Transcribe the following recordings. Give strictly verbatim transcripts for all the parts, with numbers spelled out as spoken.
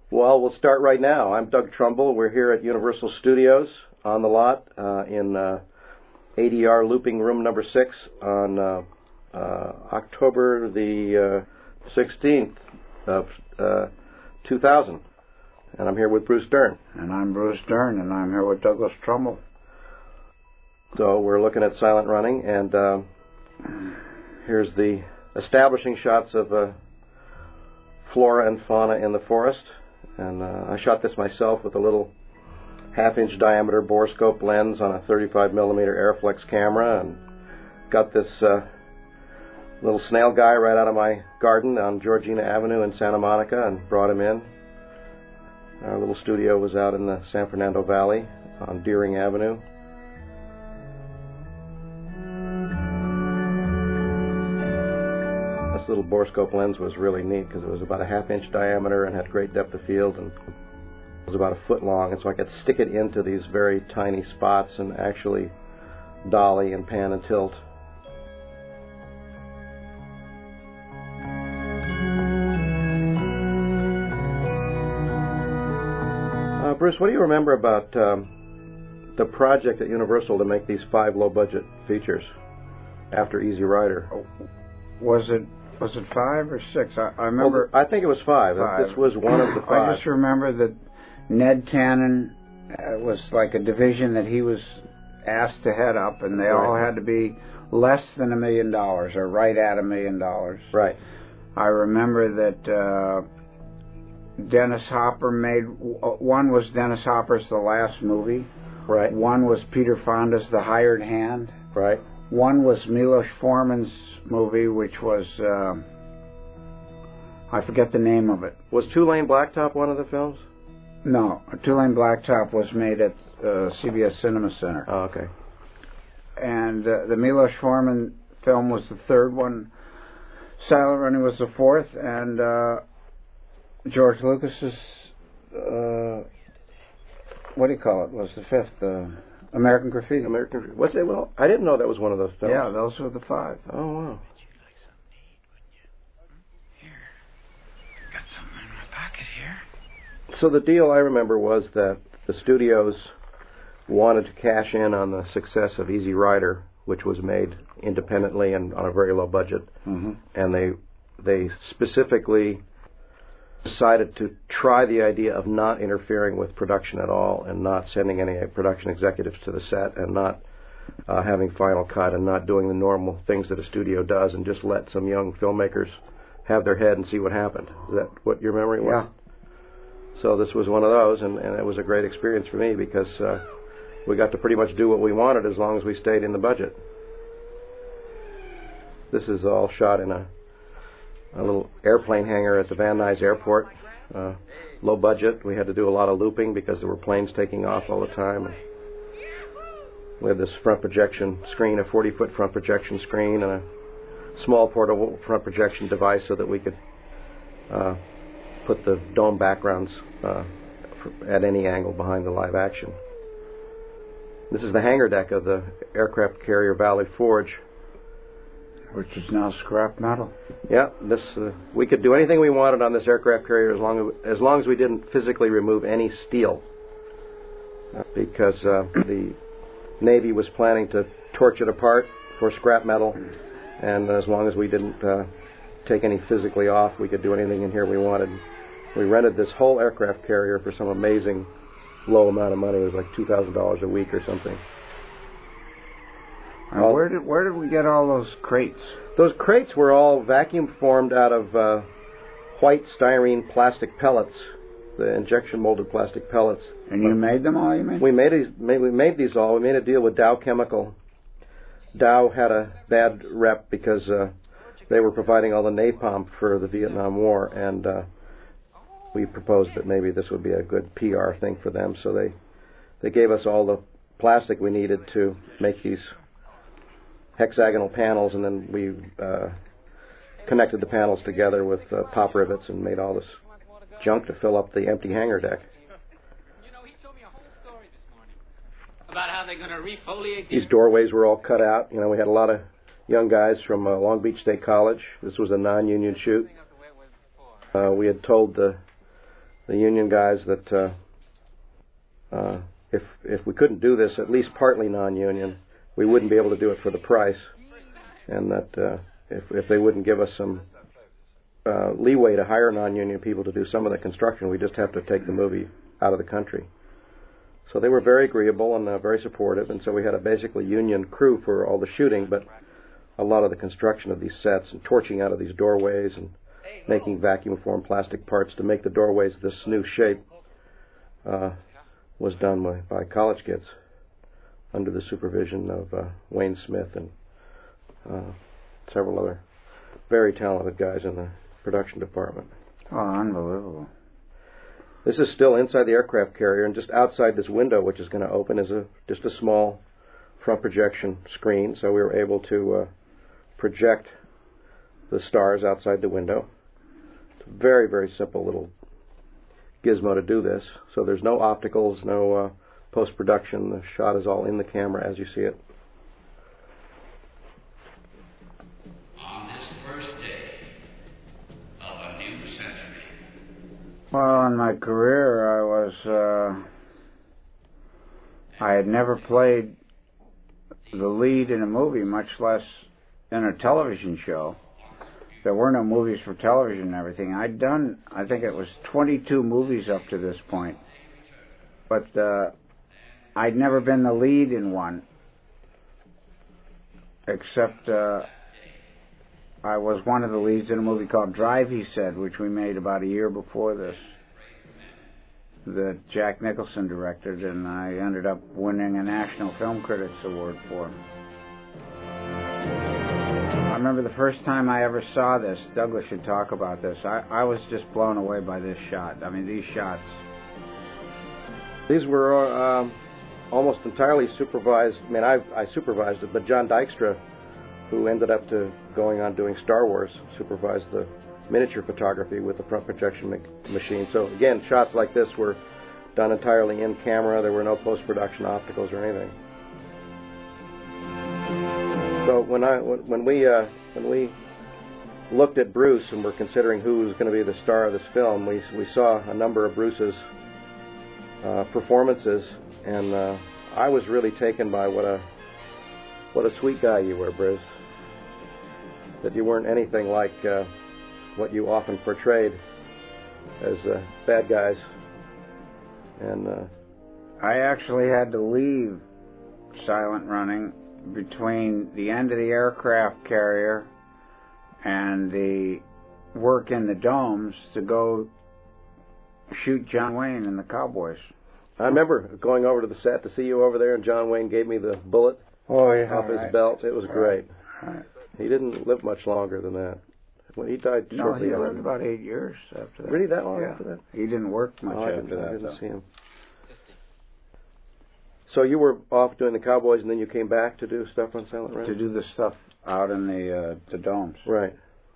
Well, we'll start right now. I'm Doug Trumbull. We're here at Universal Studios on the lot uh, in uh, A D R Looping Room Number Six on uh, uh, October the uh, sixteenth of uh, two thousand, and I'm here with Bruce Dern. And I'm Bruce Dern, and I'm here with Douglas Trumbull. So we're looking at silent running, and uh, here's the establishing shots of uh, flora and fauna in the forest. And uh, I shot this myself with a little half-inch diameter borescope lens on a thirty-five millimeter Airflex camera, and got this uh, little snail guy right out of my garden on Georgina Avenue in Santa Monica and brought him in. Our little studio was out in the San Fernando Valley on Deering Avenue. This little borescope lens was really neat because it was about a half inch diameter and had great depth of field, and it was about a foot long, and so I could stick it into these very tiny spots and actually dolly and pan and tilt. Uh, Bruce, what do you remember about um, the project at Universal to make these five low-budget features after Easy Rider? Was it was it five or six? I, I remember. Well, I think it was five. five. This was one of the five. I just remember that Ned Cannon uh, was like a division that he was asked to head up, and they right. all had to be less than a million dollars or right at a million dollars. Right. I remember that uh, Dennis Hopper made one was Dennis Hopper's The Last Movie. Right. One was Peter Fonda's The Hired Hand. Right. One was Milos Forman's movie, which was, uh, I forget the name of it. Was Two Lane Blacktop one of the films? No, Two Lane Blacktop was made at uh, C B S Cinema Center. Oh, okay. And uh, the Milos Forman film was the third one. Silent Running was the fourth, and uh, George Lucas's, uh, what do you call it, was the fifth. Uh, American Graffiti. American Graffiti. What's it? Well, I didn't know that was one of those films. Yeah, those were the five. Oh, wow. Here. Got something in my pocket here. So the deal I remember was that the studios wanted to cash in on the success of Easy Rider, which was made independently and on a very low budget. Mm-hmm. And they they specifically decided to try the idea of not interfering with production at all, and not sending any production executives to the set, and not uh, having final cut, and not doing the normal things that a studio does, and just let some young filmmakers have their head and see what happened. Is that what your memory was? Yeah. So this was one of those, and, and it was a great experience for me because uh, we got to pretty much do what we wanted as long as we stayed in the budget. This is all shot in a a little airplane hangar at the Van Nuys Airport. Uh, low budget. We had to do a lot of looping because there were planes taking off all the time. We had this front projection screen, a forty-foot front projection screen, and a small portable front projection device so that we could uh, put the dome backgrounds uh, at any angle behind the live action. This is the hangar deck of the aircraft carrier Valley Forge, which is now scrap metal. Yeah, this uh, we could do anything we wanted on this aircraft carrier as long as, as long as we didn't physically remove any steel, uh, because uh, the Navy was planning to torch it apart for scrap metal, and as long as we didn't uh, take any physically off, we could do anything in here we wanted. We rented this whole aircraft carrier for some amazing low amount of money. It was like two thousand dollars a week or something. And all, where did where did we get all those crates? Those crates were all vacuum formed out of uh, white styrene plastic pellets, the injection molded plastic pellets. And you made them all, you mean? We made these. Made, we made these all. We made a deal with Dow Chemical. Dow had a bad rep because uh, they were providing all the napalm for the Vietnam War, and uh, we proposed that maybe this would be a good P R thing for them. So they they gave us all the plastic we needed to make these hexagonal panels, and then we uh, connected the panels together with uh, pop rivets and made all this junk to fill up the empty hangar deck. You know, he told me a whole story this morning about how they're going to refoliate these doorways were all cut out. You know, we had a lot of young guys from uh, Long Beach State College. This was a non-union shoot. Uh, we had told the the union guys that uh, uh, if if we couldn't do this at least partly non-union, we wouldn't be able to do it for the price, and that uh, if if they wouldn't give us some uh, leeway to hire non-union people to do some of the construction, we just have to take the movie out of the country. So they were very agreeable and uh, very supportive, and so we had a basically union crew for all the shooting, but a lot of the construction of these sets and torching out of these doorways and making vacuum formed plastic parts to make the doorways this new shape uh, was done by, by college kids under the supervision of uh, Wayne Smith and uh, several other very talented guys in the production department. Oh, unbelievable. This is still inside the aircraft carrier, and just outside this window, which is going to open, is a just a small front projection screen, so we were able to uh, project the stars outside the window. It's a very, very simple little gizmo to do this. So there's no opticals, no uh, post-production. The shot is all in the camera as you see it. On this first day of a new century. Well, in my career, I was, uh, I had never played the lead in a movie, much less in a television show. There were no movies for television and everything. I'd done, I think it was twenty-two movies up to this point. But uh, I'd never been the lead in one, except uh, I was one of the leads in a movie called Drive, He Said, which we made about a year before this, that Jack Nicholson directed, and I ended up winning a National Film Critics Award for. I remember the first time I ever saw this, Douglas should talk about this, I, I was just blown away by this shot. I mean, these shots. These were uh, um, almost entirely supervised. I mean, I, I supervised it, but John Dykstra, who ended up to going on doing Star Wars, supervised the miniature photography with the front projection ma- machine. So again, shots like this were done entirely in camera. There were no post-production opticals or anything. So when I when we uh, when we looked at Bruce and were considering who was going to be the star of this film, we we saw a number of Bruce's uh, performances, and uh, I was really taken by what a what a sweet guy you were, Bruce. That you weren't anything like uh, what you often portrayed as uh, bad guys. And uh, I actually had to leave Silent Running between the end of the aircraft carrier and the work in the domes to go shoot John Wayne and the Cowboys. I remember going over to the set to see you over there, and John Wayne gave me the bullet oh, yeah, off right. his belt. It was great. Right. He didn't live much longer than that. When he died No, shortly he after. lived about eight years after that. Really, that long yeah. after that? He didn't work much Oh, I after didn't, that. I didn't though. see him. So you were off doing the Cowboys, and then you came back to do stuff on Silent Running? To do the stuff out in the uh, the domes. Right.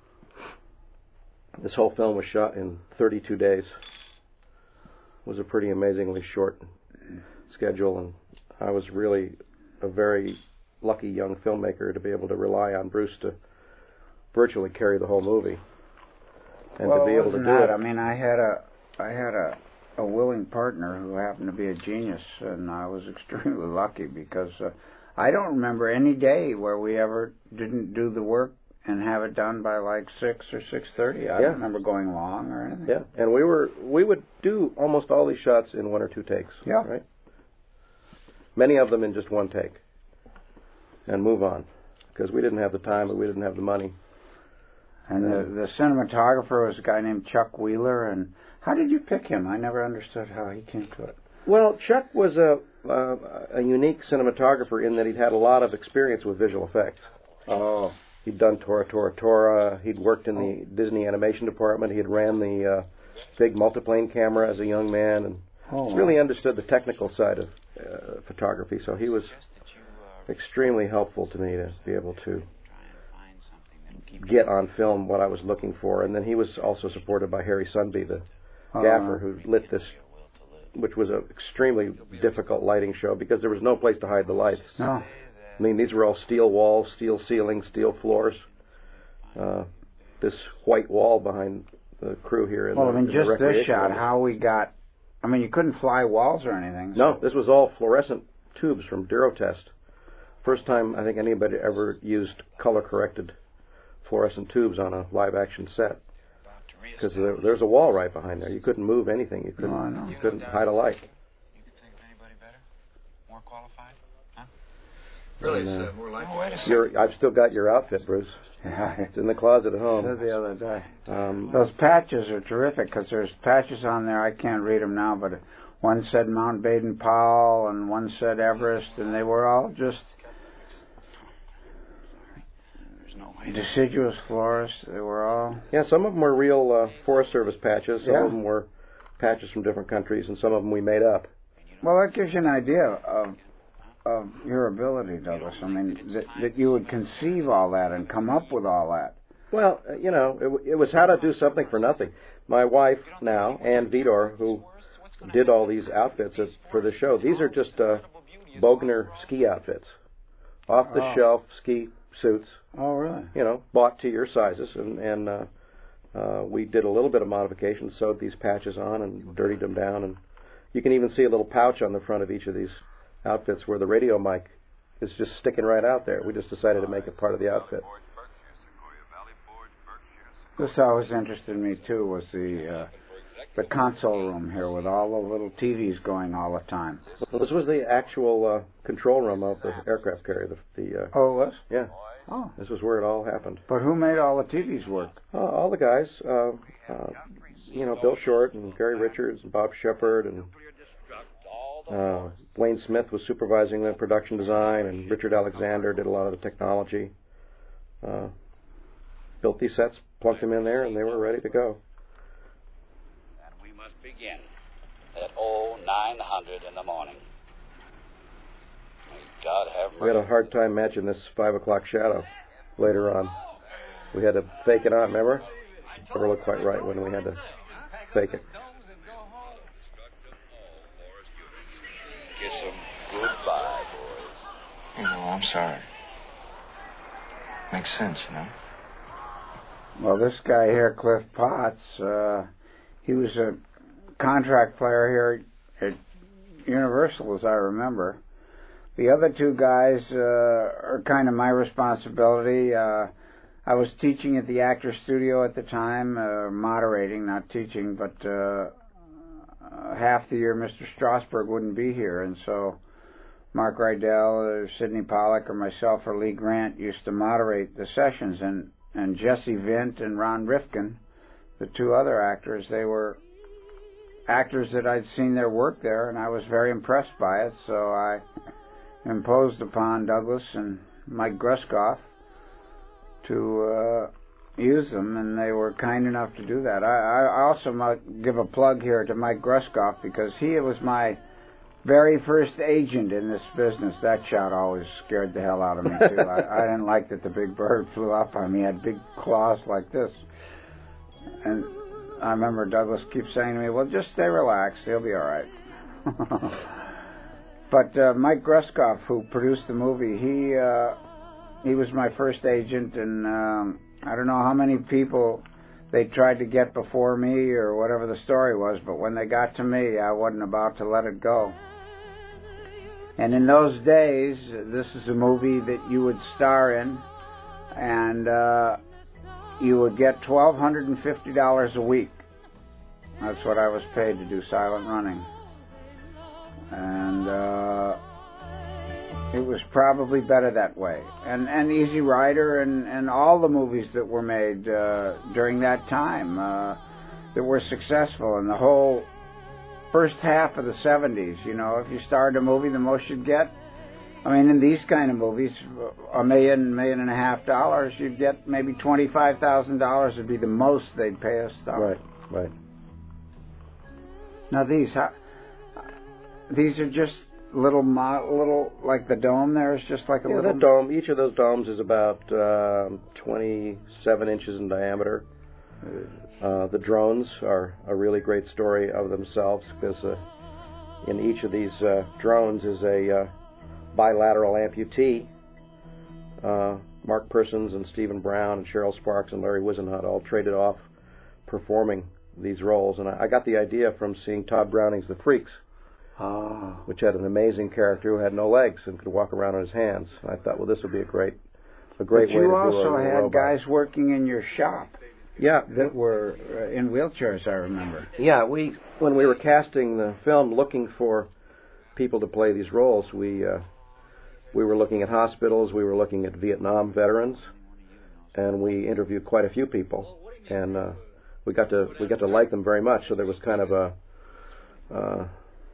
This whole film was shot in thirty-two days. It was a pretty amazingly short schedule, and I was really a very lucky young filmmaker to be able to rely on Bruce to virtually carry the whole movie, and well, to be it able to wasn't do that. it. I mean, I had a I had a a willing partner who happened to be a genius, and I was extremely lucky because uh, I don't remember any day where we ever didn't do the work and have it done by like six or six thirty. I Yeah. don't remember going long or anything. Yeah, and we were we would do almost all these shots in one or two takes. Yeah. Right. Many of them in just one take, and move on, because we didn't have the time, but we didn't have the money. And the, the cinematographer was a guy named Chuck Wheeler. And how did you pick him? I never understood how he came to it. Well, Chuck was a uh, a unique cinematographer in that he'd had a lot of experience with visual effects. Oh. He'd done Tora Tora Tora. He'd worked in the Disney animation department. He had ran the uh, big multiplane camera as a young man, and Oh, really understood the technical side of uh, photography. So he was extremely helpful to me to be able to get on film what I was looking for. And then he was also supported by Harry Sunby, the uh, gaffer, who lit this, which was an extremely difficult lighting show because there was no place to hide the lights. No. I mean, these were all steel walls, steel ceilings, steel floors. Uh, this white wall behind the crew here. In well, the, I mean, in just the this shot, room. how we got. I mean, you couldn't fly walls or anything. So. No, this was all fluorescent tubes from Durotest. First time I think anybody ever used color-corrected fluorescent tubes on a live-action set. Because there, there's a wall right behind there. You couldn't move anything. You couldn't. No, I know. You couldn't hide a light. You could think of anybody better, more qualified, huh? Really, And, it's uh, uh, more like. Oh, wait a second. You're, I've still got your outfit, Bruce. Yeah, It's in the closet at I home. said the other day. Um, Those patches are terrific because there's patches on there. I can't read them now, but one said Mount Baden-Powell and one said Everest, and they were all just There's no way. deciduous forests. They were all. yeah, some of them were real uh, Forest Service patches. Some Yeah. of them were patches from different countries, and some of them we made up. Well, that gives you an idea of of your ability, Douglas. I mean, that, that you would conceive all that and come up with all that. Well, uh, you know, it, w- it was how to do something for nothing. My wife now, Ann Vidor, who did all these outfits as, for the show, these are just uh, Bogner ski outfits. Off-the-shelf ski suits, Oh, really? you know, bought to your sizes. And, and uh, uh, we did a little bit of modification, sewed these patches on and dirtied them down. And you can even see a little pouch on the front of each of these outfits where the radio mic is just sticking right out there. We just decided to make it part of the outfit. This always interested me too. Was the uh, the console room here with all the little T Vs going all the time. Well, this was the actual uh, control room of the aircraft carrier. The, the uh, Oh, it was? yeah, Oh. this was where it all happened. But who made all the T Vs work? Uh, all the guys, uh, uh, you know, Bill Short and Gary Richards and Bob Shepard and uh, Wayne Smith was supervising the production design, and Richard Alexander did a lot of the technology. Uh, built these sets, plugged them in there, and they were ready to go. And we must begin at oh nine hundred in the morning. May God have We had mercy. a hard time matching this five o'clock shadow later on. We had to fake it on, remember? Never looked quite right when we had to fake it. Kiss 'em goodbye, boys. You know, I'm sorry. Makes sense, you know. Well, this guy here, Cliff Potts, uh, he was a contract player here at Universal, as I remember. The other two guys uh, are kind of my responsibility. Uh, I was teaching at the Actors Studio at the time, uh, moderating, not teaching, but uh, uh, half the year Mister Strasberg wouldn't be here, and so Mark Rydell, or Sidney Pollack, or myself, or Lee Grant used to moderate the sessions, and and Jesse Vint and Ron Rifkin, the two other actors, they were actors that I'd seen their work there, and I was very impressed by it, so I imposed upon Douglas and Mike Gruskoff to uh, use them, and they were kind enough to do that. I, I also might give a plug here to Mike Gruskoff, because he was my very first agent in this business. That shot always scared the hell out of me, too. I, I didn't like that the big bird flew up on me. He had big claws like this. And I remember Douglas keeps saying to me, well, just stay relaxed. He'll be all right. But uh, Mike Gruskoff, who produced the movie, he uh, he was my first agent, and um, I don't know how many people they tried to get before me or whatever the story was, but when they got to me, I wasn't about to let it go. And in those days, this is a movie that you would star in, and uh, you would get twelve fifty dollars a week. That's what I was paid to do silent running. And uh, it was probably better that way. And, and Easy Rider and, and all the movies that were made uh, during that time uh, that were successful, and the whole first half of the seventies, you know, if you starred a movie, the most you'd get, I mean, in these kind of movies, a million, million and a half dollars, you'd get maybe twenty-five thousand dollars would be the most they'd pay a star. Right, right. Now these, how, these are just little, mo- little, like the dome there is just like a Yeah, little... that dome, each of those domes is about um, twenty-seven inches in diameter. Uh, the drones are a really great story of themselves, because uh, in each of these uh, drones is a uh, bilateral amputee. Uh, Mark Persons and Stephen Brown and Cheryl Sparks and Larry Wisenhunt all traded off performing these roles. And I, I got the idea from seeing Todd Browning's The Freaks, Oh. which had an amazing character who had no legs and could walk around on his hands. And I thought, well, this would be a great, a great But way to you do a, also a had robot. guys working in your shop Yeah, that were uh, in wheelchairs, I remember. yeah. We when we were casting the film, looking for people to play these roles, we uh, we were looking at hospitals, we were looking at Vietnam veterans, and we interviewed quite a few people, and uh, we got to we got to like them very much. So there was kind of a uh,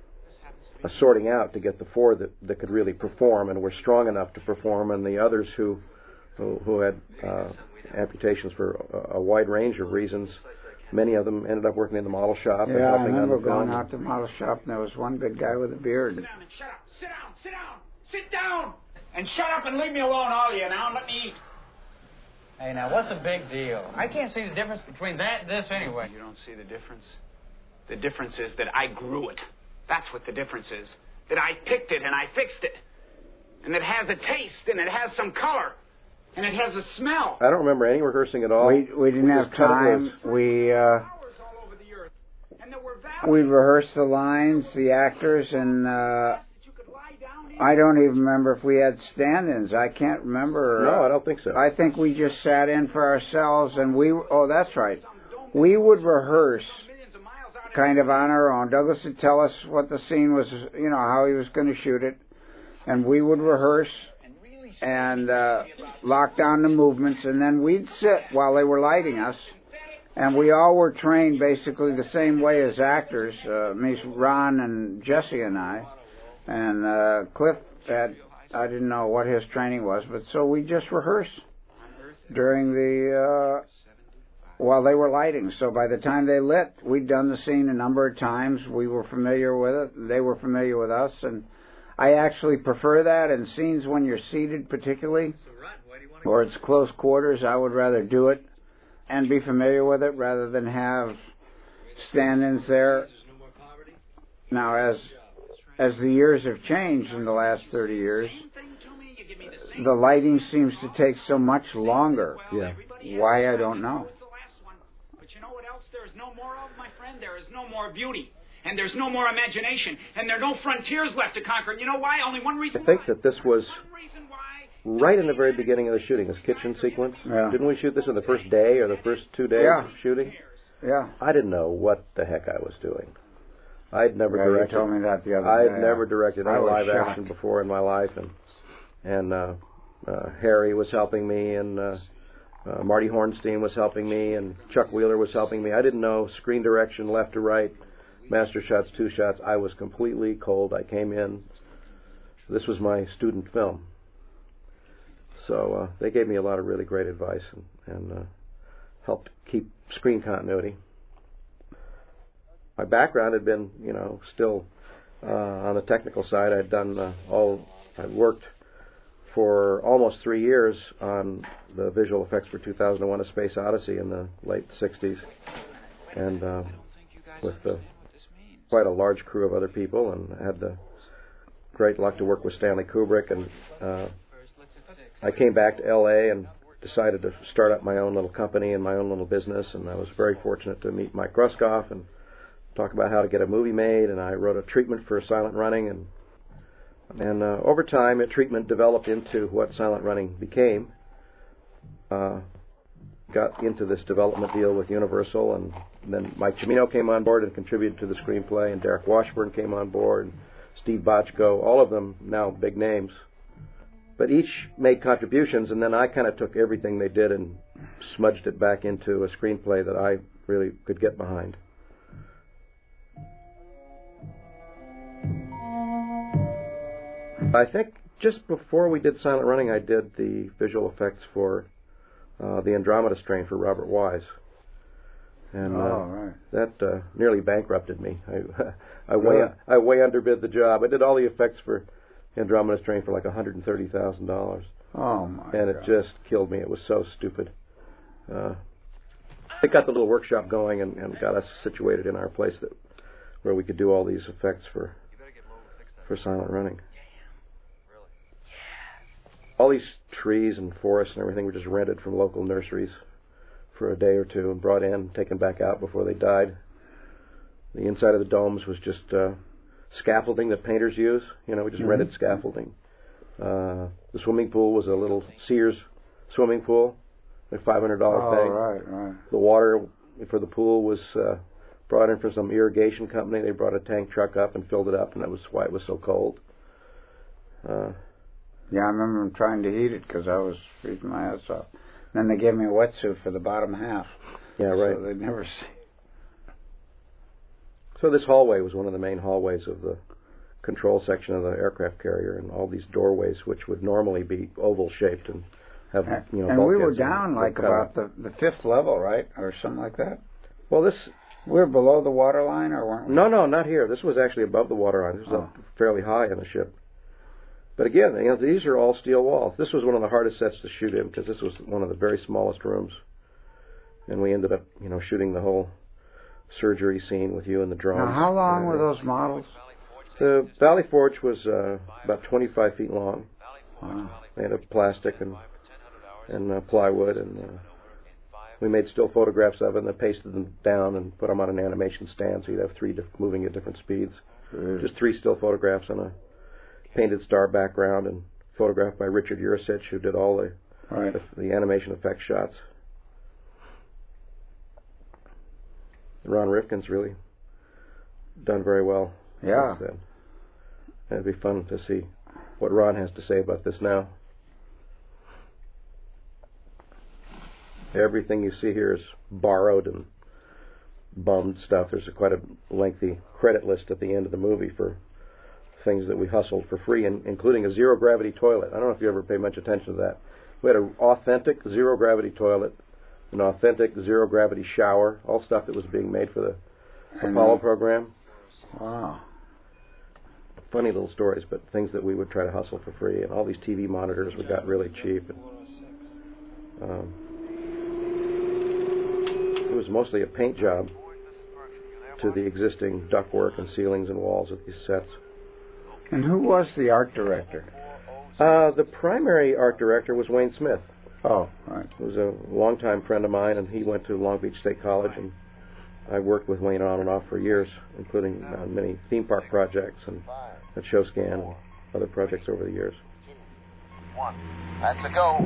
a sorting out to get the four that, that could really perform and were strong enough to perform, and the others who who, who had uh, amputations for a, a wide range of reasons. Many of them ended up working in the model shop and Yeah, I helping on remember the going film. out to the model shop, and there was one big guy with a beard. Sit down and shut up. Sit down. Sit down. Sit down. And shut up and leave me alone, all of you, now, and let me eat. Hey, now, what's the big deal? I can't see the difference between that and this anyway. You don't see the difference? The difference is that I grew it. That's what the difference is. That I picked it and I fixed it. And it has a taste and it has some color. And it has a smell. I don't remember any rehearsing at all. We we didn't We have just cut it time. loose. We uh, Flowers all over the earth. And there were valleys. we rehearsed the lines, the actors, and uh, that you could lie down in. I don't even remember if we had stand-ins. I can't remember. No, I don't think so. I think we just sat in for ourselves, and we. Oh, that's right. We would rehearse Millions of miles out kind of on our own. Douglas would tell us what the scene was, you know, how he was going to shoot it, and we would rehearse and uh, lock down the movements, and then we'd sit while they were lighting us, and we all were trained basically the same way as actors, uh, me, Ron, and Jesse and I, and uh, Cliff had, I didn't know what his training was, but so we just rehearsed during the, uh, while they were lighting. So by the time they lit, we'd done the scene a number of times. We were familiar with it. They were familiar with us. And I actually prefer that in scenes when you're seated particularly, or it's close quarters. I would rather do it and be familiar with it rather than have stand-ins there. Now, as as the years have changed in the last thirty years, the lighting seems to take so much longer. Yeah. Why, I don't know. But you know what else there is no more of, my friend? There is no more beauty. And there's no more imagination. And there are no frontiers left to conquer. And you know why? Only one reason I think why. that this was One reason why. right in the very beginning of the shooting, this kitchen sequence. Yeah. Didn't we shoot this in the first day or the first two days Yeah. of shooting? Yeah. I didn't know what the heck I was doing. I'd never Yeah, you directed. told me that the other I'd day. never directed I any was live shocked. action before in my life, and and uh, uh, Harry was helping me, and uh, uh, Marty Hornstein was helping me, and Chuck Wheeler was helping me. I didn't know screen direction, left to right, master shots, two shots. I was completely cold. I came in. This was my student film, so uh, they gave me a lot of really great advice and, and uh, helped keep screen continuity. My background had been, you know, still uh, on the technical side. I'd done uh, all. I worked for almost three years on the visual effects for two thousand one: A Space Odyssey in the late sixties, and uh, with uh, quite a large crew of other people, and had the great luck to work with Stanley Kubrick. And uh, I came back to L A and decided to start up my own little company and my own little business. And I was very fortunate to meet Mike Ruskoff and talk about how to get a movie made, and I wrote a treatment for Silent Running, and and uh, over time, a treatment developed into what Silent Running became. Uh, got into this development deal with Universal, and then Mike Cimino came on board and contributed to the screenplay, and Derek Washburn came on board, and Steve Bochco, all of them now big names. But each made contributions, and then I kind of took everything they did and smudged it back into a screenplay that I really could get behind. I think just before we did Silent Running, I did the visual effects for uh, the Andromeda Strain for Robert Wise. And uh, Oh, right. that uh, nearly bankrupted me. I, I, way, Really? I way underbid the job. I did all the effects for Andromeda Strain for like one hundred thirty thousand dollars. Oh, my And God. it just killed me. It was so stupid. Uh, it got the little workshop going and, and got us situated in our place that where we could do all these effects for for Silent Running. All these trees and forests and everything were just rented from local nurseries for a day or two and brought in, taken back out before they died. The inside of the domes was just uh, scaffolding that painters use. You know, we just mm-hmm. rented scaffolding. Uh, the swimming pool was a little Sears swimming pool, a five hundred dollars oh, thing. right, right. The water for the pool was uh, brought in from some irrigation company. They brought a tank truck up and filled it up, and that was why it was so cold. Uh, yeah, I remember them trying to heat it because I was freezing my ass off. Then they gave me a wetsuit for the bottom half. Yeah, right. So they'd never see. So this hallway was one of the main hallways of the control section of the aircraft carrier, and all these doorways, which would normally be oval-shaped and have, you know, and we were bulkheads down like about the, the fifth level, right, or something like that. Well, this we were below the water line, or weren't we? No, no, not here. This was actually above the water line. This was oh. up fairly high in the ship. But again, you know, these are all steel walls. This was one of the hardest sets to shoot in because this was one of the very smallest rooms, and we ended up, you know, shooting the whole surgery scene with you and the drones. Now, how long were those models? The Valley Forge was uh, about twenty-five feet long. Wow. Made of plastic and and uh, plywood, and uh, we made still photographs of it, and then pasted them down and put them on an animation stand, so you'd have three diff- moving at different speeds. Good. Just three still photographs on a painted star background, and photographed by Richard Urasich, who did all the, right. the the animation effect shots. Ron Rifkin's really done very well. Yeah. It'd be fun to see what Ron has to say about this now. Everything you see here is borrowed and bummed stuff. There's a quite a lengthy credit list at the end of the movie for things that we hustled for free, and including a zero-gravity toilet. I don't know if you ever pay much attention to that. We had an authentic zero-gravity toilet, an authentic zero-gravity shower, all stuff that was being made for the Apollo program. Wow. Funny little stories, but things that we would try to hustle for free. And all these T V monitors we got really cheap. And, um, it was mostly a paint job to the existing ductwork and ceilings and walls of these sets. And who was the art director? Uh, the primary art director was Wayne Smith. Oh, right. He was a longtime friend of mine, and he went to Long Beach State College, and I worked with Wayne on and off for years, including uh, many theme park projects and at ShowScan and other projects over the years. One. That's a go.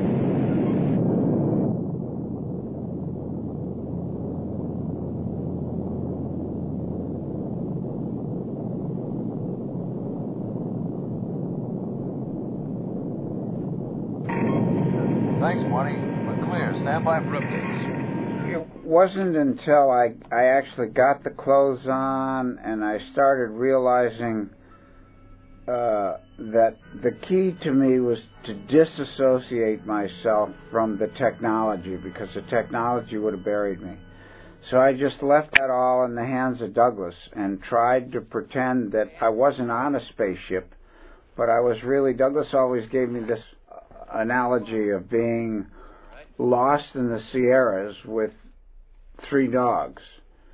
Thanks, Marty. We're clear. Stand by for updates. It wasn't until I I actually got the clothes on and I started realizing uh, that the key to me was to disassociate myself from the technology, because the technology would have buried me. So I just left that all in the hands of Douglas and tried to pretend that I wasn't on a spaceship, but I was really, Douglas always gave me this analogy of being lost in the Sierras with three dogs.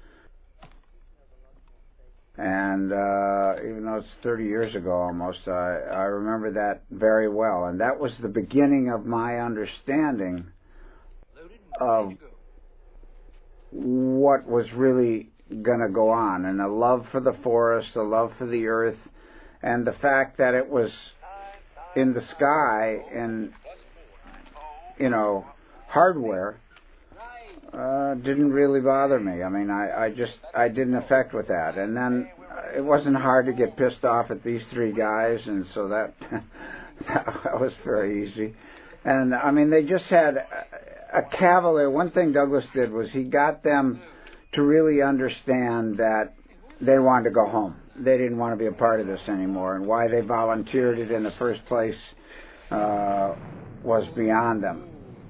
And uh, even though it's thirty years ago almost, I, I remember that very well. And that was the beginning of my understanding of what was really going to go on, and a love for the forest, a love for the earth, and the fact that it was in the sky and, you know, hardware uh, didn't really bother me. I mean, I, I just, I didn't affect with that. And then it wasn't hard to get pissed off at these three guys, and so that, that was very easy. And, I mean, they just had a, a cavalier. One thing Douglas did was he got them to really understand that they wanted to go home. They didn't want to be a part of this anymore, and why they volunteered it in the first place uh, was beyond them.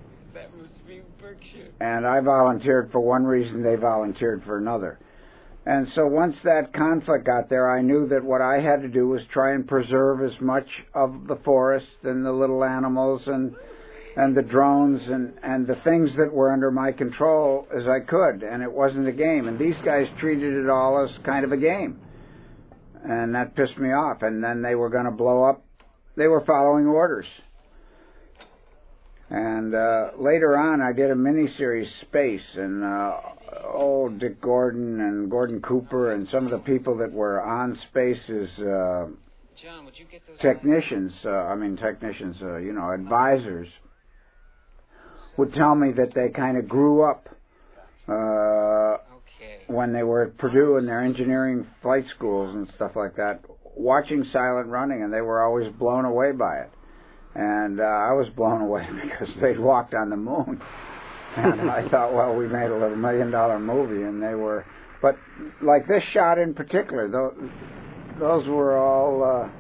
And I volunteered for one reason, they volunteered for another. And so once that conflict got there, I knew that what I had to do was try and preserve as much of the forest and the little animals and and the drones and, and the things that were under my control as I could. And it wasn't a game. And these guys treated it all as kind of a game. And that pissed me off. And then they were going to blow up. They were following orders. And uh, later on, I did a miniseries, Space, and uh, old Dick Gordon and Gordon Cooper and some of the people that were on Space's uh, John, would you get those technicians, uh, I mean technicians, uh, you know, advisors, would tell me that they kind of grew up uh, Okay. when they were at Purdue in their engineering flight schools and stuff like that, watching Silent Running, and they were always blown away by it. And uh, I was blown away because they'd walked on the moon. And I thought, well, we made a little million-dollar movie, and they were... But like this shot in particular, those, those were all... Uh,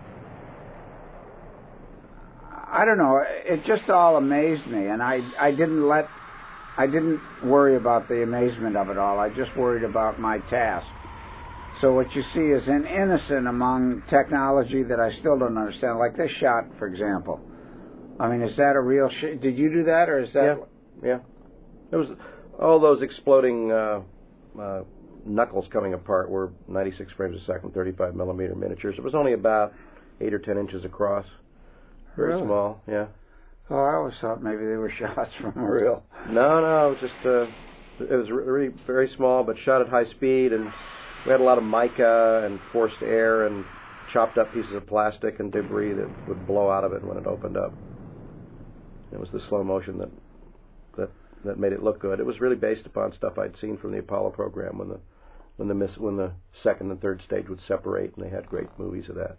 I don't know, it just all amazed me, and I, I didn't let... I didn't worry about the amazement of it all. I just worried about my task. So what you see is an innocent among technology that I still don't understand. Like this shot, for example. I mean, is that a real shot? Did you do that, or is that... Yeah, yeah. It was all those exploding uh, uh, knuckles coming apart were ninety-six frames a second, thirty-five millimeter miniatures. It was only about eight or ten inches across. Very Really? small, yeah. Oh, I always thought maybe they were shots from a real... No, no, it was just... Uh, it was really very small, but shot at high speed, and we had a lot of mica and forced air and chopped up pieces of plastic and debris that would blow out of it when it opened up. It was the slow motion that that that made it look good. It was really based upon stuff I'd seen from the Apollo program when the when the miss, when the second and third stage would separate, and they had great movies of that.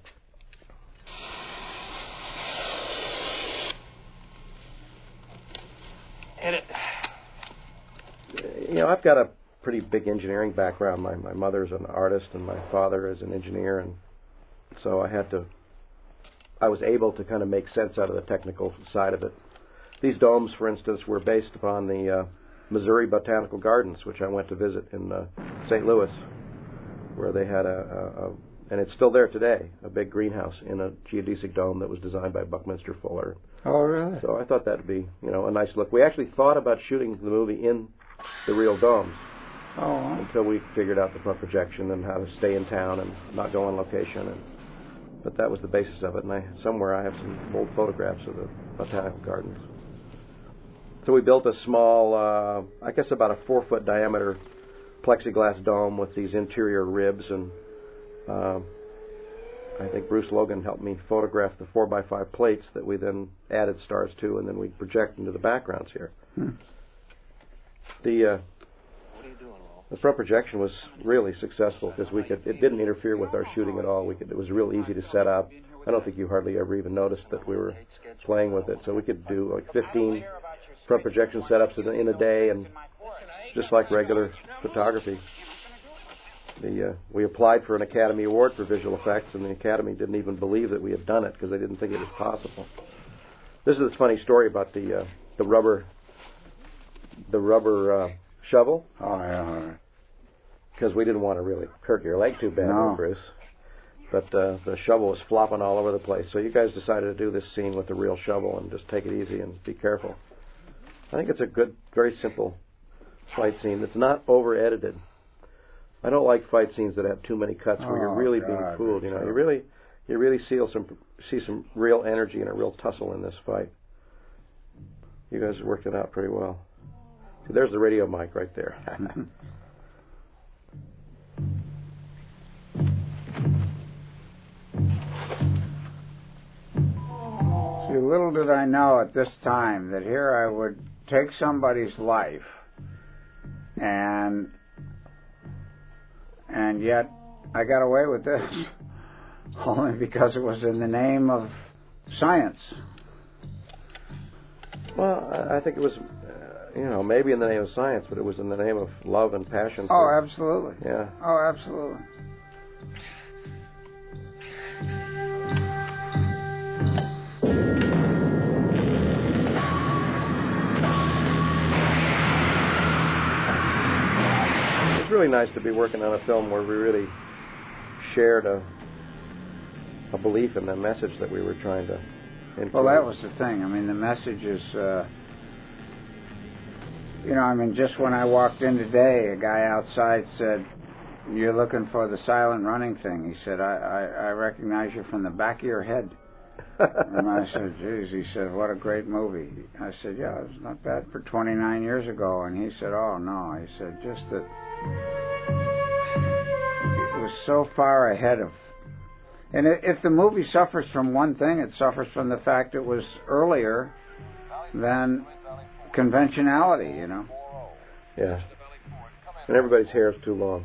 Edit. You know, I've got a pretty big engineering background. My my mother's an artist, and my father is an engineer, and so I had to. I was able to kind of make sense out of the technical side of it. These domes, for instance, were based upon the uh, Missouri Botanical Gardens, which I went to visit in uh, Saint Louis, where they had a, a, a, and it's still there today, a big greenhouse in a geodesic dome that was designed by Buckminster Fuller. Oh, really? So I thought that would be, you know, a nice look. We actually thought about shooting the movie in the real domes Oh, until we figured out the front projection and how to stay in town and not go on location. And but that was the basis of it. And I, somewhere I have some old photographs of the Botanical Gardens. So we built a small, uh, I guess about a four-foot diameter plexiglass dome with these interior ribs, and uh, I think Bruce Logan helped me photograph the four by five plates that we then added stars to, and then we project into the backgrounds here. Hmm. The uh, What are you doing, Walt? the front projection was really successful because we could. It didn't interfere with our shooting at all. We could. It was real easy to set up. I don't think you hardly ever even noticed that we were playing with it. So we could do like fifteen front projection setups in a, in a day, and just like regular photography. The uh, we applied for an Academy Award for visual effects, and the Academy didn't even believe that we had done it because they didn't think it was possible. This is a funny story about the uh, the rubber the rubber uh, shovel. Oh, yeah. Because we didn't want to really hurt your leg too bad, No. Bruce. But uh, the shovel was flopping all over the place. So you guys decided to do this scene with the real shovel and just take it easy and be careful. I think it's a good, very simple fight scene that's not over-edited. I don't like fight scenes that have too many cuts where you're Oh, really God, being fooled. You know, sure. you really, you really see some see some real energy and a real tussle in this fight. You guys worked it out pretty well. See, there's the radio mic right there. See, little did I know at this time that here I would take somebody's life, and and yet I got away with this only because it was in the name of science. Well, I I think it was, uh, you know, maybe in the name of science, but it was in the name of love and passion. Oh, for- absolutely. Yeah. Oh, absolutely. It's really nice to be working on a film where we really shared a a belief in the message that we were trying to include. Well, that was the thing. I mean, the message is, uh, you know, I mean, just when I walked in today, a guy outside said, "You're looking for the silent running thing." He said, I, I, I recognize you from the back of your head. And I said, geez, he said, what a great movie. I said, yeah, it was not bad for twenty-nine years ago. And he said, oh, no. He said, just that it was so far ahead of... And if the movie suffers from one thing, it suffers from the fact it was earlier than conventionality, you know? Yeah. And everybody's hair is too long.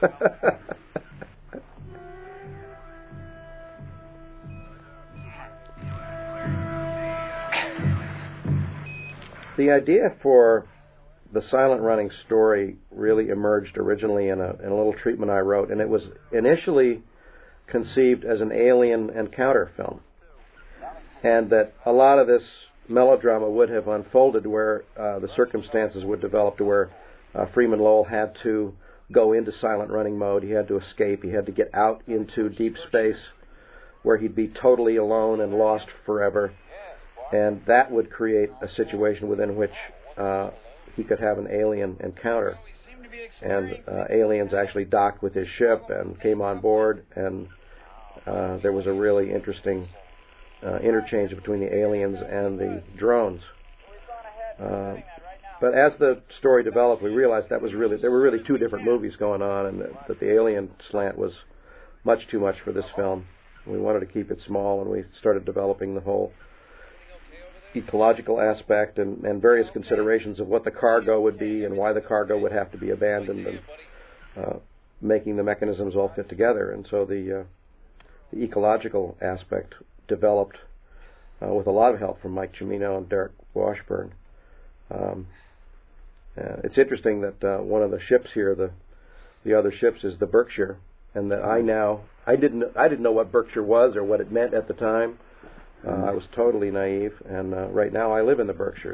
The idea for the silent running story really emerged originally in a, in a little treatment I wrote, and it was initially conceived as an alien encounter film, and that a lot of this melodrama would have unfolded where uh, the circumstances would develop to where uh, Freeman Lowell had to go into silent running mode. He had to escape. He had to get out into deep space where he'd be totally alone and lost forever. And that would create a situation within which uh, he could have an alien encounter. And uh, aliens actually docked with his ship and came on board, and uh, there was a really interesting uh, interchange between the aliens and the drones. Uh, but as the story developed, we realized that was really there were really two different movies going on, and that, that the alien slant was much too much for this film. We wanted to keep it small, and we started developing the whole ecological aspect and, and various considerations of what the cargo would be and why the cargo would have to be abandoned, and uh, making the mechanisms all fit together. And so the, uh, the ecological aspect developed uh, with a lot of help from Mike Cimino and Derek Washburn. Um, uh, it's interesting that uh, one of the ships here, the the other ships, is the Berkshire, and that I now I didn't I didn't know what Berkshire was or what it meant at the time. Uh, I was totally naive, and uh, right now I live in the Berkshires.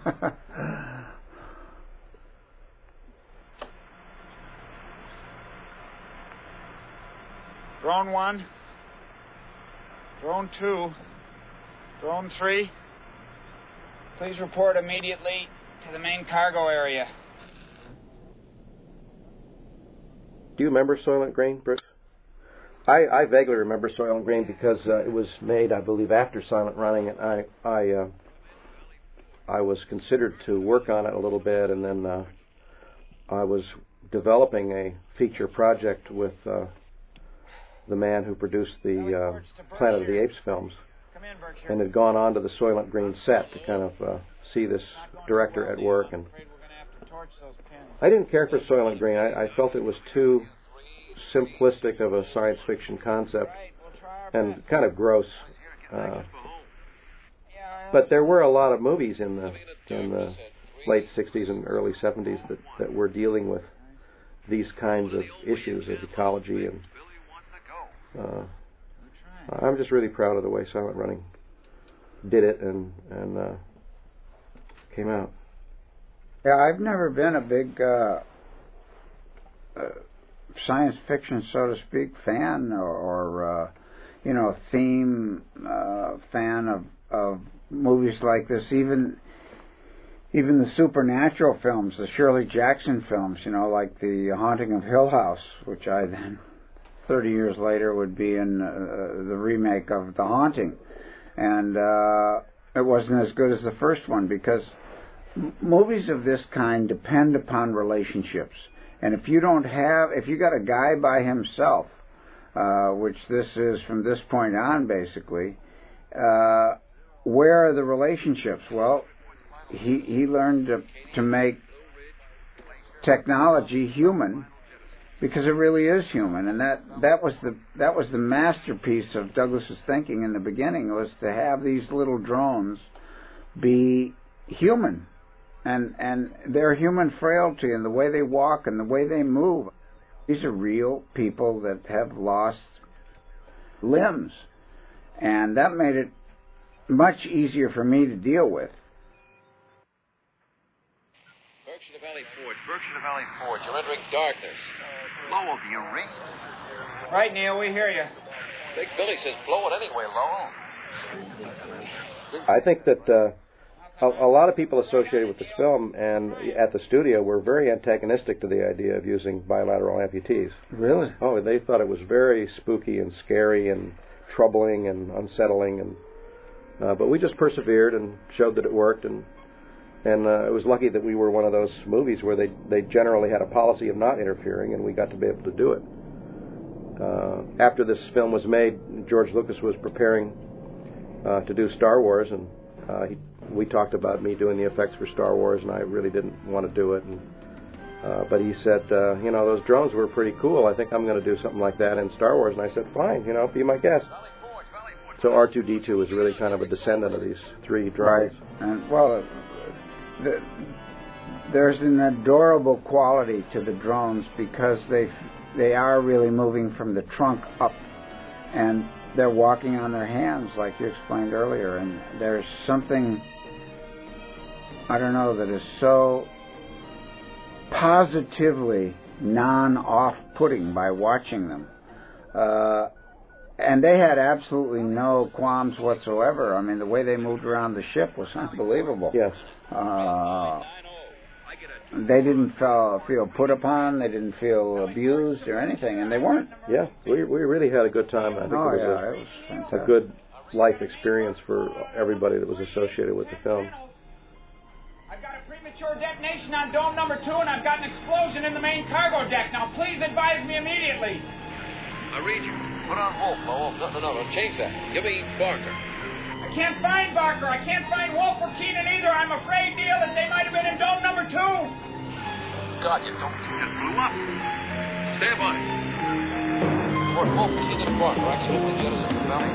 Drone one, drone two, drone three. Please report immediately to the main cargo area. Do you remember Soylent Green, Bruce? I, I vaguely remember Soylent Green because uh, it was made, I believe, after Silent Running, and I I uh, I was considered to work on it a little bit, and then uh, I was developing a feature project with uh, the man who produced the uh, Planet of the Apes films, and had gone on to the Soylent Green set to kind of uh, see this director at work. And I didn't care for Soylent Green. I, I felt it was too simplistic of a science fiction concept and kind of gross. Uh, but there were a lot of movies in the in the late sixties and early seventies that, that were dealing with these kinds of issues of ecology, and uh, I'm just really proud of the way Silent Running did it and and uh, came out. Yeah, I've never been a big uh, uh, science fiction, so to speak, fan or, or uh, you know, theme uh, fan of, of movies like this. Even even the supernatural films, the Shirley Jackson films, you know, like The Haunting of Hill House, which I then, thirty years later, would be in uh, the remake of The Haunting. And uh, it wasn't as good as the first one because m- movies of this kind depend upon relationships. And if you don't have, if you got a guy by himself, uh, which this is from this point on, basically, uh, where are the relationships? Well, he he learned to to make technology human, because it really is human, and that, that was the that was the masterpiece of Douglas's thinking in the beginning, was to have these little drones be human. And and their human frailty and the way they walk and the way they move. These are real people that have lost limbs. And that made it much easier for me to deal with. Berkshire Valley Forge, Berkshire Valley Forge, you're entering darkness. Lowell, do you read? Right, Neil, we hear you. Big Billy says blow it anyway, Lowell. I think that uh, a, a lot of people associated with this film and at the studio were very antagonistic to the idea of using bilateral amputees. Really? Oh, they thought it was very spooky and scary and troubling and unsettling, and uh, but we just persevered and showed that it worked, and and uh, it was lucky that we were one of those movies where they they generally had a policy of not interfering, and we got to be able to do it. Uh, after this film was made, George Lucas was preparing uh, to do Star Wars, and uh, he, we talked about me doing the effects for Star Wars, and I really didn't want to do it. And, uh, but he said, uh, you know, those drones were pretty cool. I think I'm going to do something like that in Star Wars. And I said, fine, you know, be my guest. So R two D two was really kind of a descendant of these three drones. Right. And, well, the, there's an adorable quality to the drones because they they are really moving from the trunk up, and they're walking on their hands, like you explained earlier. And there's something, I don't know, that is so positively non-off-putting by watching them. Uh, and they had absolutely no qualms whatsoever. I mean, the way they moved around the ship was unbelievable. Yes. Uh, they didn't feel, feel put upon, they didn't feel abused or anything, and they weren't. Yeah, we we really had a good time. I think oh, it was, yeah, a, it was fantastic. a good life experience for everybody that was associated with the film. I've got a premature detonation on dome number two, and I've got an explosion in the main cargo deck. Now, please advise me immediately. I read you. Put on Wolf, Lowell. No, no, no, no, change that. Give me Barker. I can't find Barker. I can't find Wolf or Keenan either. I'm afraid, Neil, that they might have been in dome number two. God, you don't. You just blew up. Stand by. Report Wolf, Keenan, and Barker. Accidentally jettisoned from Valley.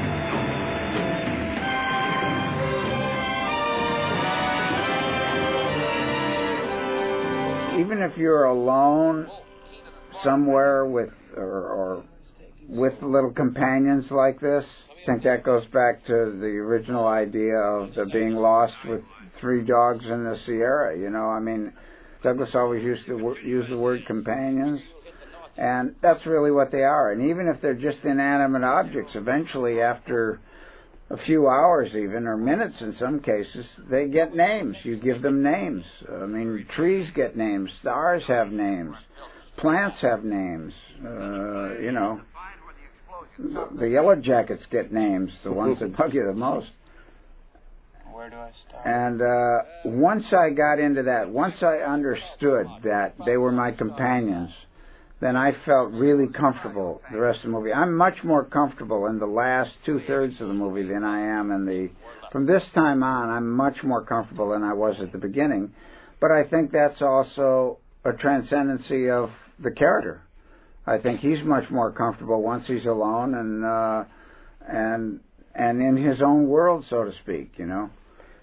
Even if you're alone somewhere with or, or with little companions like this, I think that goes back to the original idea of the being lost with three dogs in the Sierra. You know, I mean, Douglas always used to w- use the word companions, and that's really what they are. And even if they're just inanimate objects, eventually after a few hours even, or minutes in some cases, they get names. You give them names. I mean, trees get names. Stars have names. Plants have names. Uh, you know, the yellow jackets get names, the ones that bug you the most. Where do I start? And uh, once I got into that, once I understood that they were my companions, then I felt really comfortable the rest of the movie. I'm much more comfortable in the last two-thirds of the movie than I am in the... From this time on, I'm much more comfortable than I was at the beginning. But I think that's also a transcendency of the character. I think he's much more comfortable once he's alone and uh, and and in his own world, so to speak, you know.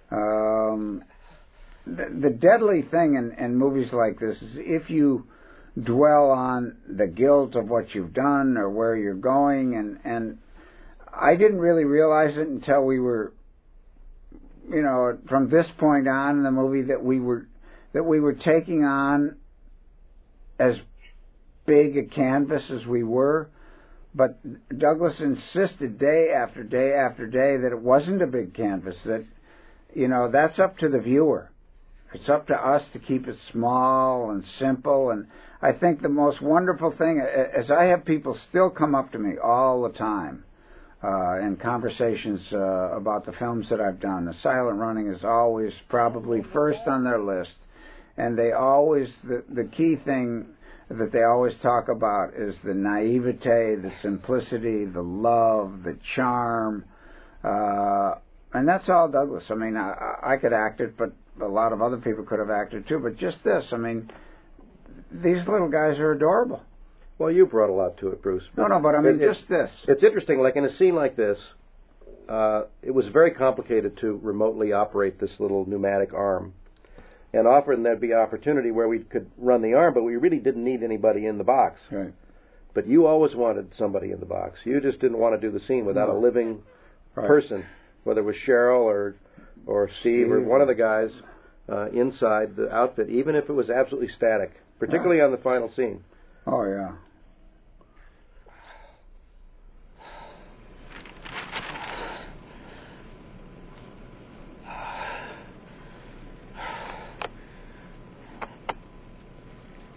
Um, the, the deadly thing in, in movies like this is if you dwell on the guilt of what you've done or where you're going, and, and I didn't really realize it until we were, you know, from this point on in the movie that we were that we were taking on as big a canvas as we were, but Douglas insisted day after day after day that it wasn't a big canvas, that, you know, that's up to the viewer. It's up to us to keep it small and simple. And I think the most wonderful thing, as I have people still come up to me all the time uh, in conversations uh, about the films that I've done, the silent running is always probably first on their list. And they always, the, the key thing that they always talk about is the naivete, the simplicity, the love, the charm. Uh, and that's all Douglas. I mean, I, I could act it, but a lot of other people could have acted too. But just this, I mean, these little guys are adorable. Well, you brought a lot to it, Bruce. No, no, but I mean, it, just this. It's interesting, like in a scene like this, uh, it was very complicated to remotely operate this little pneumatic arm. And often there'd be opportunity where we could run the arm, but we really didn't need anybody in the box. Right. But you always wanted somebody in the box. You just didn't want to do the scene without No. a living Right. person, whether it was Cheryl or or Steve, Steve. or one of the guys uh, inside the outfit, even if it was absolutely static, particularly on the final scene. Oh, yeah.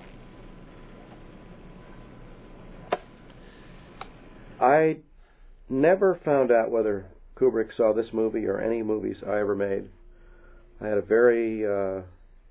I never found out whether Kubrick saw this movie or any movies I ever made. I had a very uh,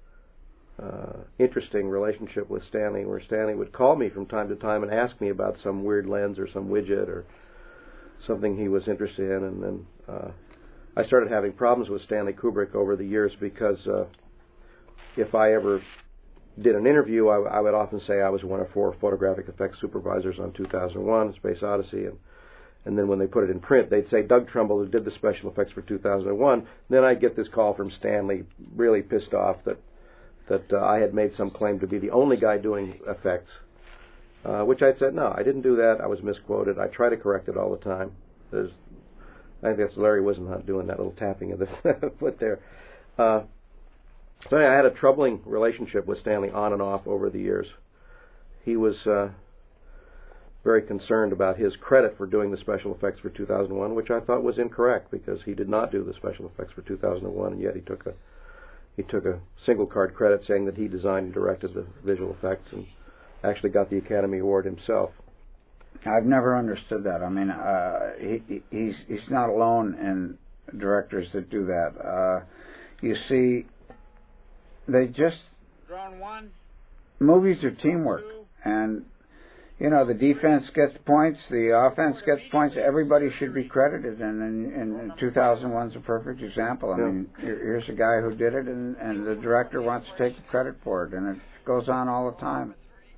uh, interesting relationship with Stanley, where Stanley would call me from time to time and ask me about some weird lens or some widget or something he was interested in, and then uh, I started having problems with Stanley Kubrick over the years because uh, if I ever did an interview, I, I would often say I was one of four photographic effects supervisors on two thousand one, Space Odyssey, and And then when they put it in print, they'd say Doug Trumbull, who did the special effects for two thousand one. Then I'd get this call from Stanley, really pissed off that that uh, I had made some claim to be the only guy doing effects, uh, which I said, no, I didn't do that. I was misquoted. I try to correct it all the time. There's, I think that's Larry Wisenhunt doing that little tapping of the foot there. Uh, so anyway, I had a troubling relationship with Stanley on and off over the years. He was... Uh, very concerned about his credit for doing the special effects for two thousand one, which I thought was incorrect because he did not do the special effects for two thousand one, and yet he took a he took a single card credit saying that he designed and directed the visual effects and actually got the Academy Award himself. I've never understood that. I mean, uh, he, he's he's not alone in directors that do that. Uh, you see, they just Drawn one. Movies are teamwork, and you know, the defense gets points, the offense gets points. Everybody should be credited, and in, in, in two thousand one's a perfect example. I yeah. mean, here, here's a guy who did it, and, and the director wants to take the credit for it, and it goes on all the time.